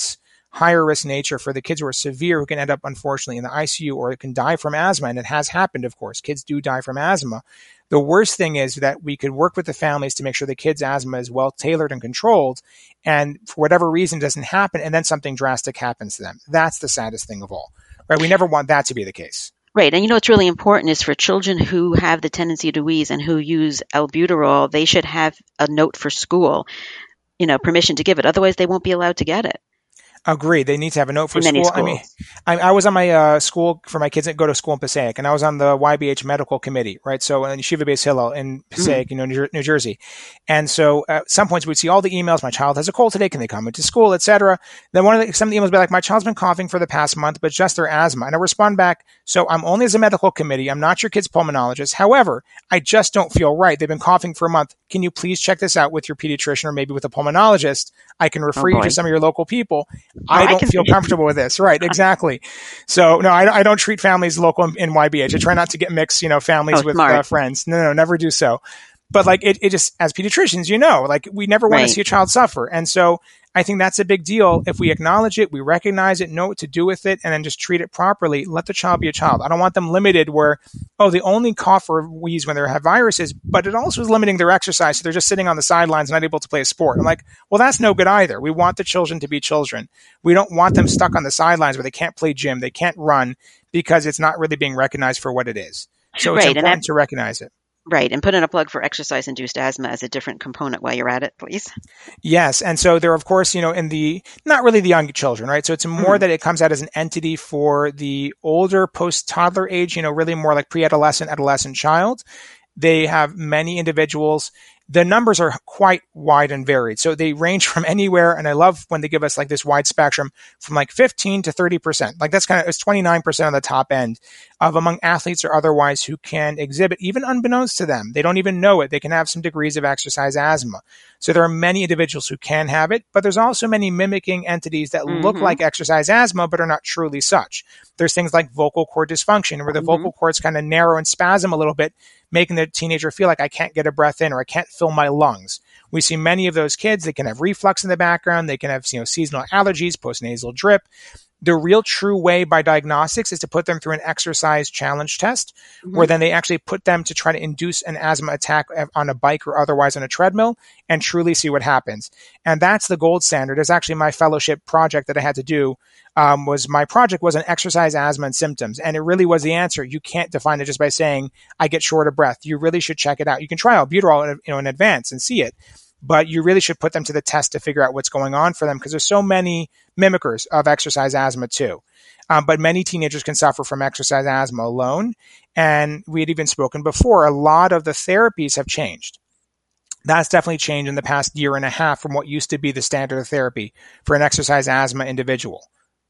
higher risk nature for the kids who are severe, who can end up, unfortunately, in the I C U or can die from asthma. And it has happened, of course. Kids do die from asthma. The worst thing is that we could work with the families to make sure the kids' asthma is well tailored and controlled. And for whatever reason, it doesn't happen. And then something drastic happens to them. That's the saddest thing of all. Right? We never want that to be the case. Right. And you know what's really important is for children who have the tendency to wheeze and who use albuterol, they should have a note for school, you know, permission to give it. Otherwise, they won't be allowed to get it. Agree. They need to have a note for In many school. I mean, I, I was on my uh, school for my kids that go to school in Passaic, and I was on the Y B H medical committee, right? So in Yeshiva Beis Hillel in Passaic, mm-hmm. you know, New, New Jersey. And so at some points we'd see all the emails. My child has a cold today. Can they come into school, et cetera? Then one of the, some of the emails would be like, my child's been coughing for the past month, but just their asthma. And I respond back, so I'm only as a medical committee. I'm not your kid's pulmonologist. However, I just don't feel right. They've been coughing for a month. Can you please check this out with your pediatrician or maybe with a pulmonologist? I can refer oh, you to some of your local people. Oh, I don't I feel comfortable with this. Right. Exactly. So no, I, I don't treat families local in, in Y B H. I try not to get mixed, you know, families oh, with uh, friends. No, no, never do so. But like it, it just, as pediatricians, you know, like we never want right. to see a child suffer. And so I think that's a big deal. If we acknowledge it, we recognize it, know what to do with it, and then just treat it properly, let the child be a child. I don't want them limited where, oh, they only cough or wheeze when they have viruses, but it also is limiting their exercise. So they're just sitting on the sidelines, not able to play a sport. I'm like, well, that's no good either. We want the children to be children. We don't want them stuck on the sidelines where they can't play gym, they can't run, because it's not really being recognized for what it is. So it's right, important to recognize it. Right. And put in a plug for exercise-induced asthma as a different component while you're at it, please. Yes. And so there, of course, you know, in the, not really the young children, right? So it's more mm-hmm. that it comes out as an entity for the older post-toddler age, you know, really more like pre-adolescent, adolescent child. They have many individuals. The numbers are quite wide and varied. So they range from anywhere. And I love when they give us like this wide spectrum from like fifteen to thirty percent. Like that's kind of, it's twenty-nine percent on the top end of among athletes or otherwise who can exhibit, even unbeknownst to them. They don't even know it. They can have some degrees of exercise asthma. So there are many individuals who can have it, but there's also many mimiking entities that mm-hmm. look like exercise asthma, but are not truly such. There's things like vocal cord dysfunction, where the mm-hmm. vocal cords kind of narrow and spasm a little bit, making the teenager feel like I can't get a breath in or I can't fill my lungs. We see many of those kids. They can have reflux in the background. They can have, you know, seasonal allergies, postnasal drip. The real true way by diagnostics is to put them through an exercise challenge test, mm-hmm. where then they actually put them to try to induce an asthma attack on a bike or otherwise on a treadmill and truly see what happens. And that's the gold standard. It's actually my fellowship project that I had to do. Um, was my project was an exercise asthma and symptoms. And it really was the answer. You can't define it just by saying, I get short of breath. You really should check it out. You can try albuterol in, you know, in advance and see it. But you really should put them to the test to figure out what's going on for them, because there's so many mimickers of exercise asthma too. Um, but many teenagers can suffer from exercise asthma alone. And we had even spoken before, a lot of the therapies have changed. That's definitely changed in the past year and a half from what used to be the standard of therapy for an exercise asthma individual.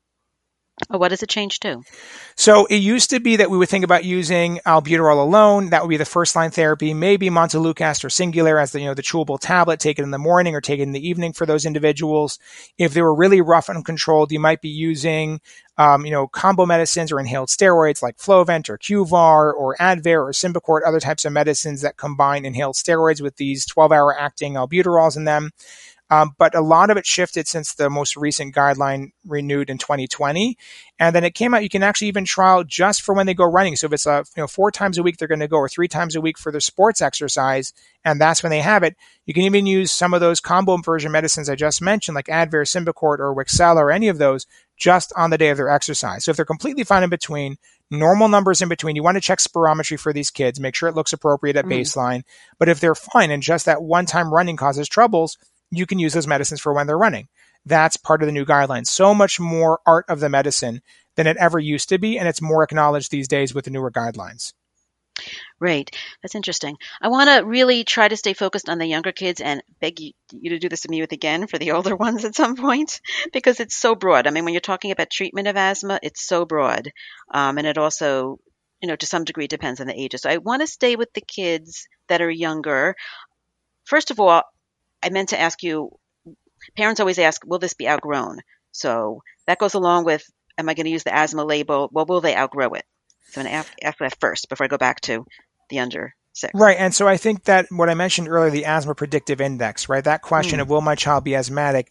Oh, what does it change to? So it used to be that we would think about using albuterol alone. That would be the first line therapy, maybe Montelukast or Singulair as the, you know, the chewable tablet, take it in the morning or take it in the evening for those individuals. If they were really rough and uncontrolled, you might be using, um, you know, combo medicines or inhaled steroids like Flovent or Qvar or Advair or Symbicort, other types of medicines that combine inhaled steroids with these twelve hour acting albuterols in them. Um, but a lot of it shifted since the most recent guideline renewed in twenty twenty. And then it came out, you can actually even trial just for when they go running. So if it's uh, you know, four times a week they're going to go, or three times a week for their sports exercise, and that's when they have it, you can even use some of those combo inversion medicines I just mentioned, like Advair, Symbicort, or Wixela, or any of those, just on the day of their exercise. So if they're completely fine in between, normal numbers in between, you want to check spirometry for these kids, make sure it looks appropriate at mm-hmm. baseline. But if they're fine and just that one time running causes troubles, you can use those medicines for when they're running. That's part of the new guidelines. So much more art of the medicine than it ever used to be, and it's more acknowledged these days with the newer guidelines. Right. That's interesting. I want to really try to stay focused on the younger kids and beg you, you to do this to me with again for the older ones at some point, because it's so broad. I mean, when you're talking about treatment of asthma, it's so broad. Um, and it also, you know, to some degree depends on the ages. So I want to stay with the kids that are younger. First of all, I meant to ask you, parents always ask, will this be outgrown? So that goes along with, am I going to use the asthma label? Well, will they outgrow it? So I'm going to ask, ask that first before I go back to the under six. Right. And so I think that what I mentioned earlier, the asthma predictive index, right? That question mm. of will my child be asthmatic?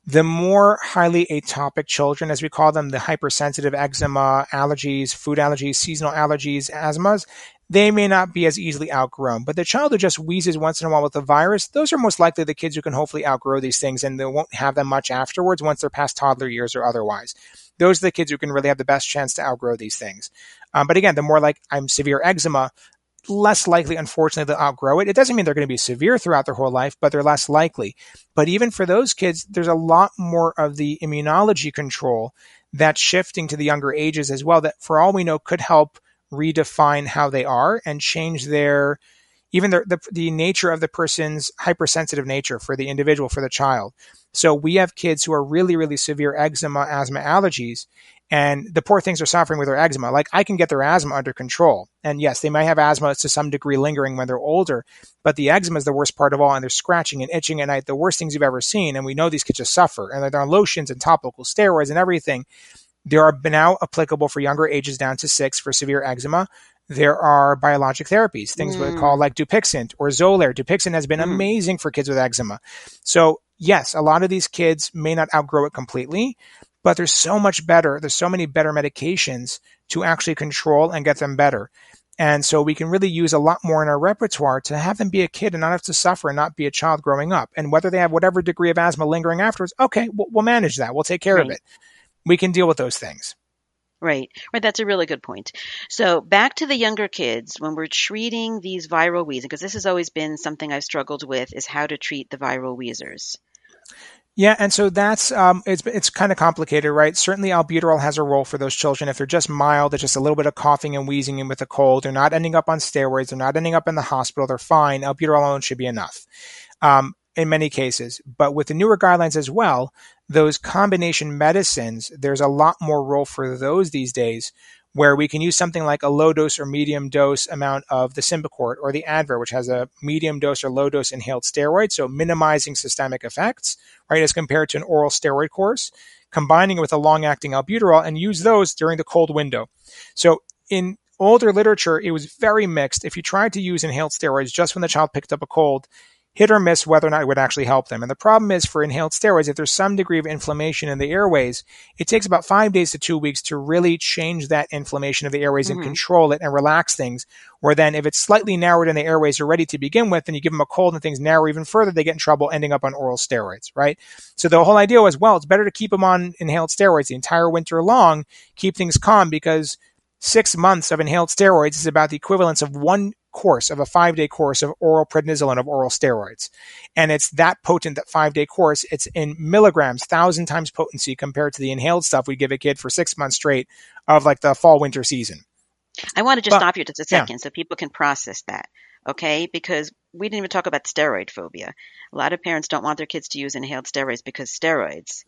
The more highly atopic children, as we call them, the hypersensitive eczema, allergies, food allergies, seasonal allergies, asthmas, they may not be as easily outgrown. But the child who just wheezes once in a while with the virus, those are most likely the kids who can hopefully outgrow these things, and they won't have them much afterwards once they're past toddler years or otherwise. Those are the kids who can really have the best chance to outgrow these things. Um, but again, the more like I'm severe eczema, less likely, unfortunately, to outgrow it. It doesn't mean they're going to be severe throughout their whole life, but they're less likely. But even for those kids, there's a lot more of the immunology control that's shifting to the younger ages as well, that for all we know could help redefine how they are and change their, even the, the, the nature of the person's hypersensitive nature for the individual, for the child. So we have kids who are really, really severe eczema, asthma, allergies, and the poor things are suffering with their eczema. Like, I can get their asthma under control. And yes, they might have asthma to some degree lingering when they're older, but the eczema is the worst part of all, and they're scratching and itching at night, the worst things you've ever seen. And we know these kids just suffer, and they're on lotions and topical steroids and everything. There are now applicable for younger ages down to six for severe eczema. There are biologic therapies, things mm. we call like Dupixent or Xolair. Dupixent has been mm. amazing for kids with eczema. So yes, a lot of these kids may not outgrow it completely, but there's so much better. There's so many better medications to actually control and get them better. And so we can really use a lot more in our repertoire to have them be a kid and not have to suffer and not be a child growing up. And whether they have whatever degree of asthma lingering afterwards, okay, we'll, we'll manage that. We'll take care right. of it. We can deal with those things. Right. Right. That's a really good point. So back to the younger kids, when we're treating these viral wheezing, because this has always been something I've struggled with, is how to treat the viral wheezers. Yeah, and so that's um, it's it's kind of complicated, right? Certainly, albuterol has a role for those children. If they're just mild, it's just a little bit of coughing and wheezing and with a cold, they're not ending up on steroids, they're not ending up in the hospital, they're fine. Albuterol alone should be enough um, in many cases. But with the newer guidelines as well, those combination medicines, there's a lot more role for those these days, where we can use something like a low dose or medium dose amount of the Symbicort or the Advair, which has a medium dose or low dose inhaled steroid, so minimizing systemic effects, right, as compared to an oral steroid course, combining it with a long-acting albuterol, and use those during the cold window. So in older literature, it was very mixed. If you tried to use inhaled steroids just when the child picked up a cold, hit or miss whether or not it would actually help them. And the problem is for inhaled steroids, if there's some degree of inflammation in the airways, it takes about five days to two weeks to really change that inflammation of the airways mm-hmm. and control it and relax things. Where then if it's slightly narrowed in the airways already to begin with, and you give them a cold and things narrow even further, they get in trouble ending up on oral steroids, right? So the whole idea was, well, it's better to keep them on inhaled steroids the entire winter long, keep things calm, because six months of inhaled steroids is about the equivalence of one course of a five-day course of oral prednisolone, of oral steroids. And it's that potent, that five-day course. It's in milligrams, thousand times potency compared to the inhaled stuff we give a kid for six months straight of like the fall winter season. I want to just but, stop you just a second yeah. so people can process that, okay? Because we didn't even talk about steroid phobia. A lot of parents don't want their kids to use inhaled steroids because steroids,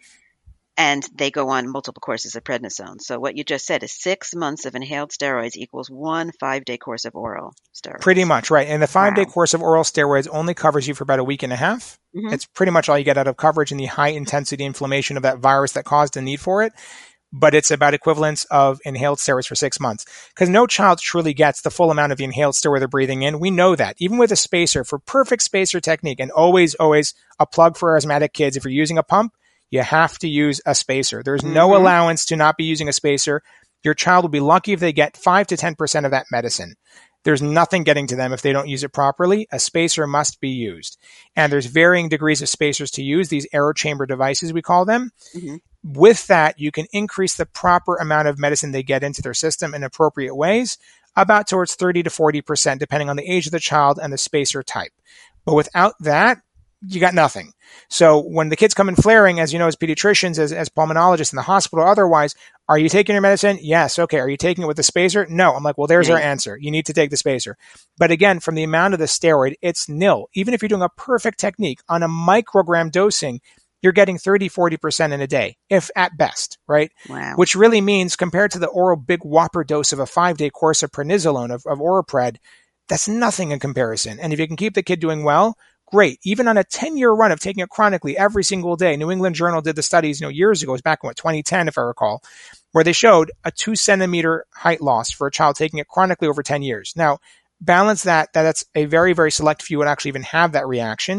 and they go on multiple courses of prednisone. So what you just said is six months of inhaled steroids equals one five-day course of oral steroids. Pretty much, right. And the five-day wow. course of oral steroids only covers you for about a week and a half. Mm-hmm. It's pretty much all you get out of coverage in the high-intensity inflammation of that virus that caused the need for it. But it's about equivalence of inhaled steroids for six months. Because no child truly gets the full amount of the inhaled steroid they're breathing in. We know that. Even with a spacer, for perfect spacer technique, and always, always a plug for asthmatic kids, if you're using a pump, you have to use a spacer. There's no mm-hmm. allowance to not be using a spacer. Your child will be lucky if they get five to ten percent of that medicine. There's nothing getting to them if they don't use it properly. A spacer must be used. And there's varying degrees of spacers to use, these air chamber devices, we call them. Mm-hmm. With that, you can increase the proper amount of medicine they get into their system in appropriate ways, about towards thirty to forty percent, depending on the age of the child and the spacer type. But without that, you got nothing. So when the kids come in flaring, as you know, as pediatricians, as, as pulmonologists in the hospital, otherwise, are you taking your medicine? Yes. Okay. Are you taking it with the spacer? No. I'm like, well, there's right. our answer. You need to take the spacer. But again, from the amount of the steroid, it's nil. Even if you're doing a perfect technique on a microgram dosing, you're getting thirty, forty percent in a day, if at best, right? Wow. Which really means compared to the oral big whopper dose of a five-day course of prednisolone, of, of Oropred, that's nothing in comparison. And if you can keep the kid doing well, great. Even on a ten-year run of taking it chronically every single day, New England Journal did the studies, you know, years ago, it was back in what, twenty ten, if I recall, where they showed a two centimeter height loss for a child taking it chronically over ten years. Now, balance that, that that's a very, very select few would actually even have that reaction.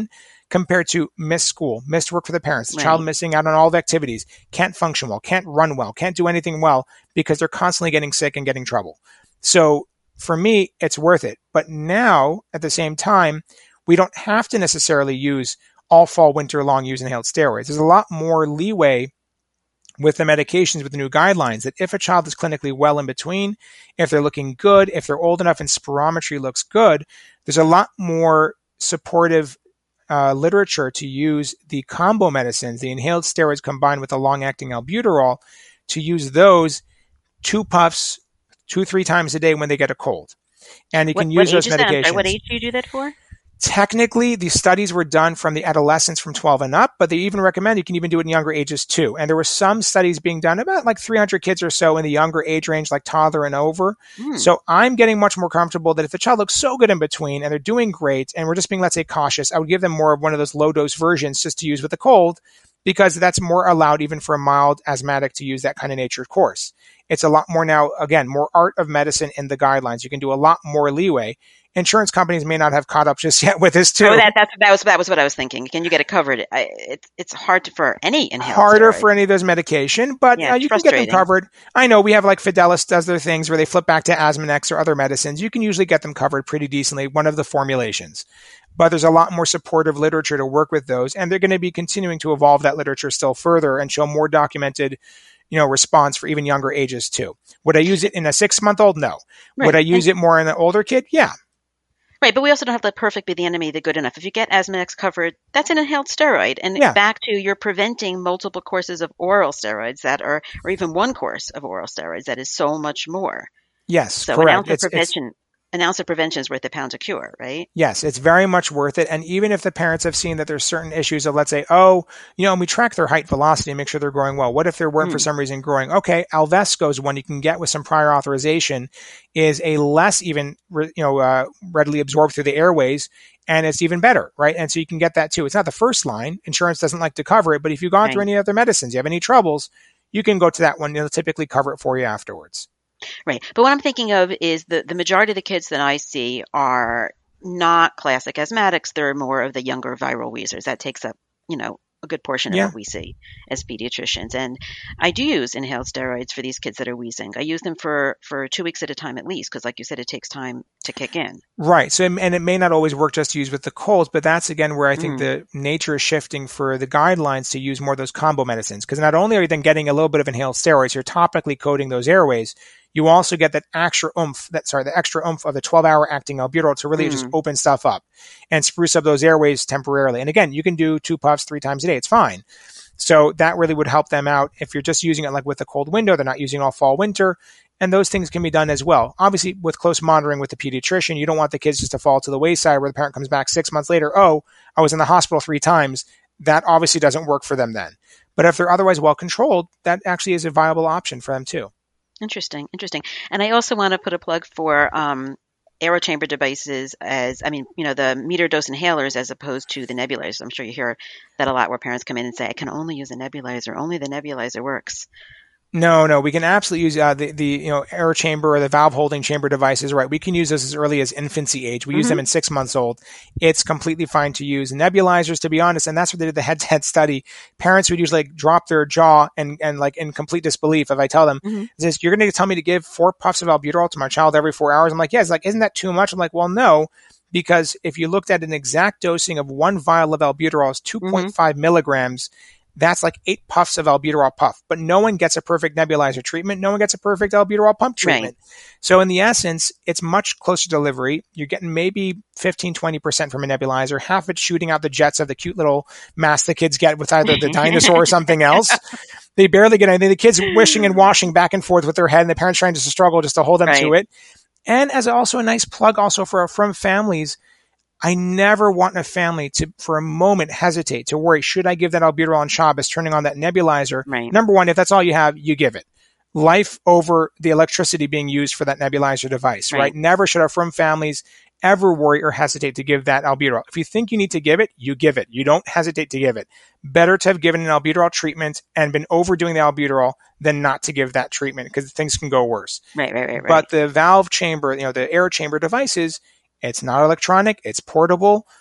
compared to missed school, missed work for the parents, the Right. child missing out on all the activities, can't function well, can't run well, can't do anything well because they're constantly getting sick and getting trouble. So for me, it's worth it. But now, at the same time, we don't have to necessarily use all fall, winter long use inhaled steroids. There's a lot more leeway with the medications, with the new guidelines, that if a child is clinically well in between, if they're looking good, if they're old enough and spirometry looks good, there's a lot more supportive uh, literature to use the combo medicines, the inhaled steroids combined with the long-acting albuterol, to use those two puffs two, three times a day when they get a cold. And you What, can what use age those is that? I'm sorry, medications. What age do you do that for? Technically, these studies were done from the adolescents from twelve and up, but they even recommend you can even do it in younger ages too. And there were some studies being done, about like three hundred kids or so in the younger age range, like toddler and over. Hmm. So I'm getting much more comfortable that if the child looks so good in between and they're doing great and we're just being, let's say, cautious, I would give them more of one of those low dose versions just to use with the cold, because that's more allowed even for a mild asthmatic to use that kind of natured course. It's a lot more now, again, more art of medicine in the guidelines. You can do a lot more leeway. Insurance companies may not have caught up just yet with this too. Oh, that, that's, that was that was what I was thinking. Can you get it covered? I, it, it's hard to, for any inhaled Harder steroid. for any of those medication, but Yeah, uh, it's you can get them frustrating. covered. I know we have like Fidelis does their things where they flip back to Asmonex or other medicines. You can usually get them covered pretty decently, one of the formulations. But there's a lot more supportive literature to work with those, and they're going to be continuing to evolve that literature still further and show more documented, you know, response for even younger ages too. Would I use it in a six-month-old? No. Right. Would I use And- it more in an older kid? Yeah. Right, but we also don't have to let perfect be the enemy of the good enough. If you get Asmonex covered, that's an inhaled steroid. And Yeah. back to, you're preventing multiple courses of oral steroids that are, or even one course of oral steroids that is so much more. Yes, So correct. an ounce of It's- it's- prevention, an ounce of prevention is worth a pound of cure, right? Yes, it's very much worth it. And even if the parents have seen that there's certain issues of, let's say, oh, you know, and we track their height velocity and make sure they're growing well. What if they weren't Mm. for some reason growing? Okay, Alvesco is one you can get with some prior authorization, is a less even, you know, uh, readily absorbed through the airways, and it's even better, right? And so you can get that too. It's not the first line. Insurance doesn't like to cover it, but if you've gone through Right. any other medicines, you have any troubles, you can go to that one. They'll typically cover it for you afterwards. Right. But what I'm thinking of is the, the majority of the kids that I see are not classic asthmatics. They're more of the younger viral wheezers. That takes up, you know, a good portion of Yeah. what we see as pediatricians. And I do use inhaled steroids for these kids that are wheezing. I use them for, for two weeks at a time at least, because like you said, it takes time to kick in. Right. So, and it may not always work just to use with the colds, but that's again where I think Mm. the nature is shifting for the guidelines to use more of those combo medicines. Because not only are you then getting a little bit of inhaled steroids, you're topically coating those airways. You also get that extra oomph, that sorry, the extra oomph of the twelve hour acting albuterol to really Mm. just open stuff up and spruce up those airways temporarily. And again, you can do two puffs three times a day. It's fine. So that really would help them out. If you're just using it like with a cold window, they're not using all fall, winter, and those things can be done as well. Obviously, with close monitoring with the pediatrician, you don't want the kids just to fall to the wayside where the parent comes back six months later, oh, I was in the hospital three times. That obviously doesn't work for them then. But if they're otherwise well controlled, that actually is a viable option for them too. Interesting, interesting. And I also want to put a plug for um, aerochamber devices as, I mean, you know, the meter dose inhalers as opposed to the nebulizers. I'm sure you hear that a lot where parents come in and say, I can only use a nebulizer. Only the nebulizer works. No, no, we can absolutely use uh, the, the you know air chamber or the valve holding chamber devices, right? We can use those as early as infancy age. We use Mhm. them in six months old. It's completely fine to use nebulizers, to be honest, and that's what they did the head-to-head study. Parents would usually like drop their jaw and, and like in complete disbelief if I tell them, Mhm. this, you're going to tell me to give four puffs of albuterol to my child every four hours? I'm like, yeah, it's like, isn't that too much? I'm like, well, no, because if you looked at an exact dosing of one vial of albuterol is two point five milligrams, that's like eight puffs of albuterol puff. But no one gets a perfect nebulizer treatment. No one gets a perfect albuterol pump treatment. Right. So in the essence, it's much closer delivery. You're getting maybe fifteen, twenty percent from a nebulizer, half it shooting out the jets of the cute little mask the kids get with either the dinosaur or something else. They barely get anything. The kids wishing and washing back and forth with their head, and the parents trying to struggle just to hold them Right. to it. And as also a nice plug also for from families, I never want a family to, for a moment, hesitate to worry, should I give that albuterol on Shabbos, turning on that nebulizer? Right. Number one, if that's all you have, you give it. Life over the electricity being used for that nebulizer device, right? Right. Never should our from families ever worry or hesitate to give that albuterol. If you think you need to give it, you give it. You don't hesitate to give it. Better to have given an albuterol treatment and been overdoing the albuterol than not to give that treatment, because things can go worse. Right, right, right, right. But the valve chamber, you know, the air chamber devices, it's not electronic. It's portable.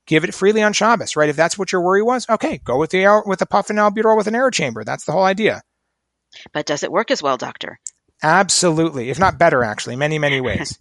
give it freely on Shabbos, right? If that's what your worry was, okay, go with the with the puff and albuterol with an air chamber. That's the whole idea. But does it work as well, doctor? Absolutely. If not better, actually, many, many ways.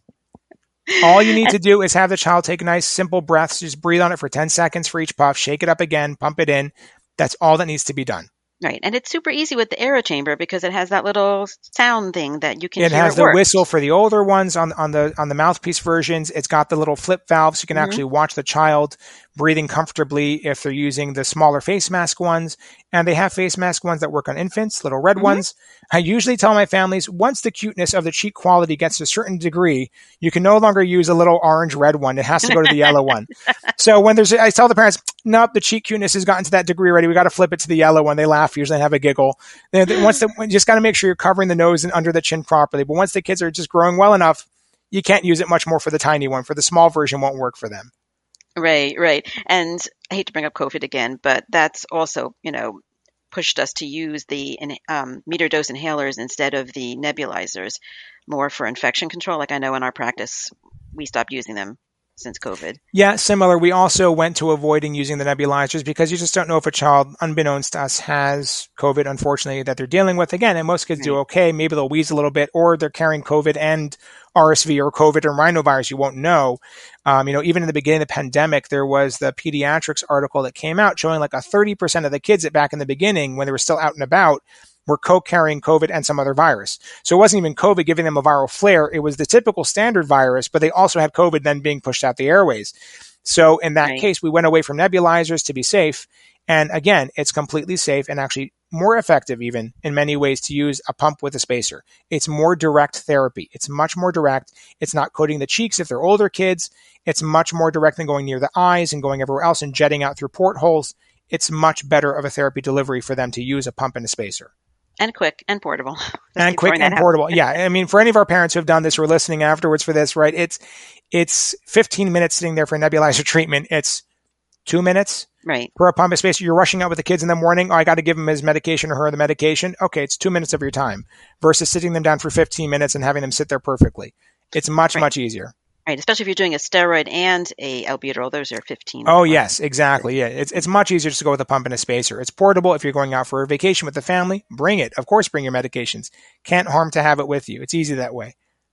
All you need to do is have the child take nice, simple breaths. Just breathe on it for ten seconds for each puff, shake it up again, pump it in. That's all that needs to be done. Right. And it's super easy with the aero chamber because it has that little sound thing that you can it hear. Has it the works. whistle for the older ones on, on the on the mouthpiece versions. It's got the little flip valve so you can mm-hmm. actually watch the child breathing comfortably if they're using the smaller face mask ones. And they have face mask ones that work on infants, little red mm-hmm. ones. I usually tell my families, once the cuteness of the cheek quality gets to a certain degree, you can no longer use a little orange red one. It has to go to the yellow one. So when there's, I tell the parents, nope, the cheek cuteness has gotten to that degree already. We got to flip it to the yellow one. They laugh, usually have a giggle. Once the, you just got to make sure you're covering the nose and under the chin properly. But once the kids are just growing well enough, you can't use it much more for the tiny one. For the small version, won't work for them. Right, right. And I hate to bring up COVID again, but that's also, you know, pushed us to use the um, meter dose inhalers instead of the nebulizers more for infection control. Like I know in our practice, we stopped using them since COVID. Yeah, similar. We also went to avoiding using the nebulizers because you just don't know if a child, unbeknownst to us, has COVID, unfortunately, that they're dealing with. Again, and most kids right. do okay. Maybe they'll wheeze a little bit, or they're carrying COVID and R S V or COVID or rhinovirus. You won't know. Um, you know, even in the beginning of the pandemic, there was the pediatrics article that came out showing like a thirty percent of the kids that back in the beginning, when they were still out and about, were co-carrying COVID and some other virus. So it wasn't even COVID giving them a viral flare. It was the typical standard virus, but they also had COVID then being pushed out the airways. So in that right. case, we went away from nebulizers to be safe. And again, it's completely safe and actually more effective even in many ways to use a pump with a spacer. It's more direct therapy. It's much more direct. It's not coating the cheeks if they're older kids. It's much more direct than going near the eyes and going everywhere else and jetting out through portholes. It's much better of a therapy delivery for them to use a pump and a spacer. And quick and portable. And quick and portable. Yeah. I mean, for any of our parents who have done this, who are listening afterwards for this, right? It's, it's fifteen minutes sitting there for nebulizer treatment. It's two minutes right. for a pump and spacer. You're rushing out with the kids in the morning. Oh, I got to give him his medication or her the medication. Okay. It's two minutes of your time versus sitting them down for fifteen minutes and having them sit there perfectly. It's much, right. much easier. Right, especially if you're doing a steroid and a albuterol, those are fifteen. Oh, yes, exactly. Yeah, it's it's much easier just to go with a pump and a spacer. It's portable. If you're going out for a vacation with the family, bring it. Of course, bring your medications. Can't harm to have it with you. It's easy that way.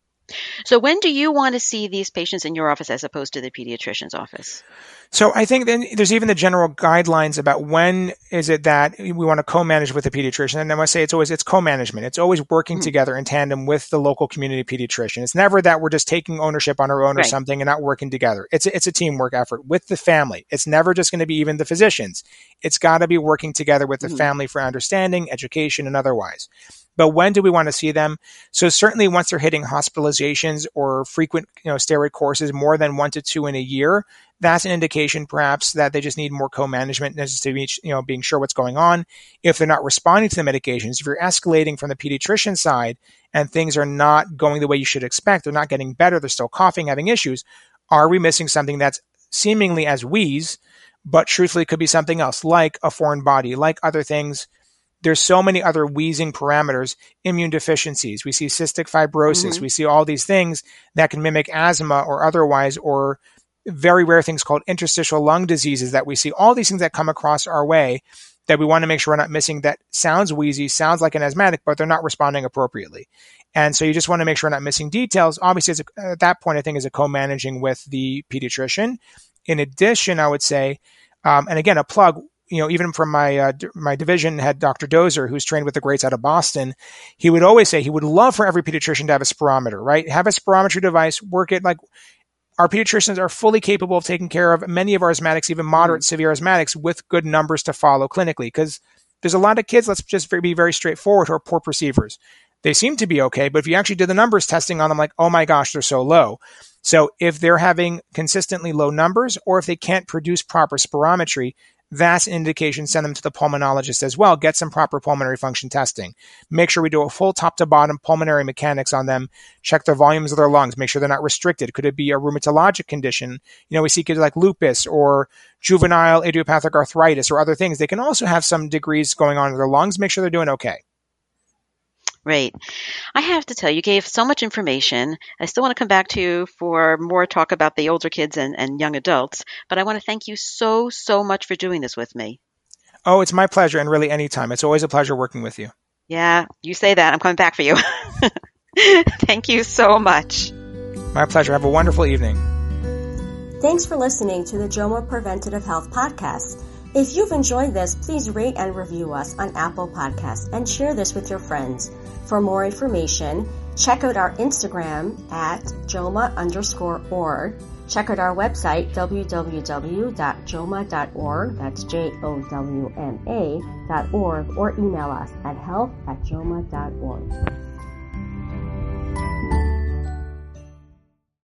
So when do you want to see these patients in your office as opposed to the pediatrician's office? So I think then there's even the general guidelines about when is it that we want to co-manage with the pediatrician. And I must say it's always, it's co-management. It's always working mm. together in tandem with the local community pediatrician. It's never that we're just taking ownership on our own right. or something and not working together. It's a, it's a teamwork effort with the family. It's never just going to be even the physicians. It's got to be working together with the mm. family for understanding, education, and otherwise. But when do we want to see them? So certainly once they're hitting hospitalizations or frequent, you know, steroid courses, more than one to two in a year, that's an indication perhaps that they just need more co-management just to be, you know, being sure what's going on. If they're not responding to the medications, if you're escalating from the pediatrician side and things are not going the way you should expect, they're not getting better, they're still coughing, having issues, are we missing something that's seemingly as wheeze, but truthfully could be something else, like a foreign body, like other things? There's so many other wheezing parameters, immune deficiencies. We see cystic fibrosis. Mm-hmm. We see all these things that can mimic asthma or otherwise, or very rare things called interstitial lung diseases that we see. All these things that come across our way that we want to make sure we're not missing that sounds wheezy, sounds like an asthmatic, but they're not responding appropriately. And so you just want to make sure we're not missing details. Obviously, a, at that point, I think is a co-managing with the pediatrician. In addition, I would say, um, and again, a plug, you know, even from my uh, d- my division head, Doctor Dozer, who's trained with the greats out of Boston, he would always say he would love for every pediatrician to have a spirometer, right? Have a spirometry device, work it like our pediatricians are fully capable of taking care of many of our asthmatics, even moderate, mm-hmm. severe asthmatics, with good numbers to follow clinically. Because there's a lot of kids, let's just be very straightforward, who are poor perceivers. They seem to be okay, but if you actually did the numbers testing on them, like, oh my gosh, they're so low. So if they're having consistently low numbers, or if they can't produce proper spirometry, that's an indication. Send them to the pulmonologist as well. Get some proper pulmonary function testing. Make sure we do a full top to bottom pulmonary mechanics on them. Check the volumes of their lungs. Make sure they're not restricted. Could it be a rheumatologic condition? You know, we see kids like lupus or juvenile idiopathic arthritis or other things. They can also have some degrees going on in their lungs. Make sure they're doing okay. Right. I have to tell you, you gave so much information. I still want to come back to you for more talk about the older kids and, and young adults, but I want to thank you so, so much for doing this with me. Oh, it's my pleasure, and really anytime. It's always a pleasure working with you. Yeah, you say that. I'm coming back for you. Thank you so much. My pleasure. Have a wonderful evening. Thanks for listening to the JOMA Preventative Health Podcast. If you've enjoyed this, please rate and review us on Apple Podcasts and share this with your friends. For more information, check out our Instagram at JOMA underscore org. Check out our website, w w w dot joma dot org, that's J O W M A dot org, or email us at health at joma dot org.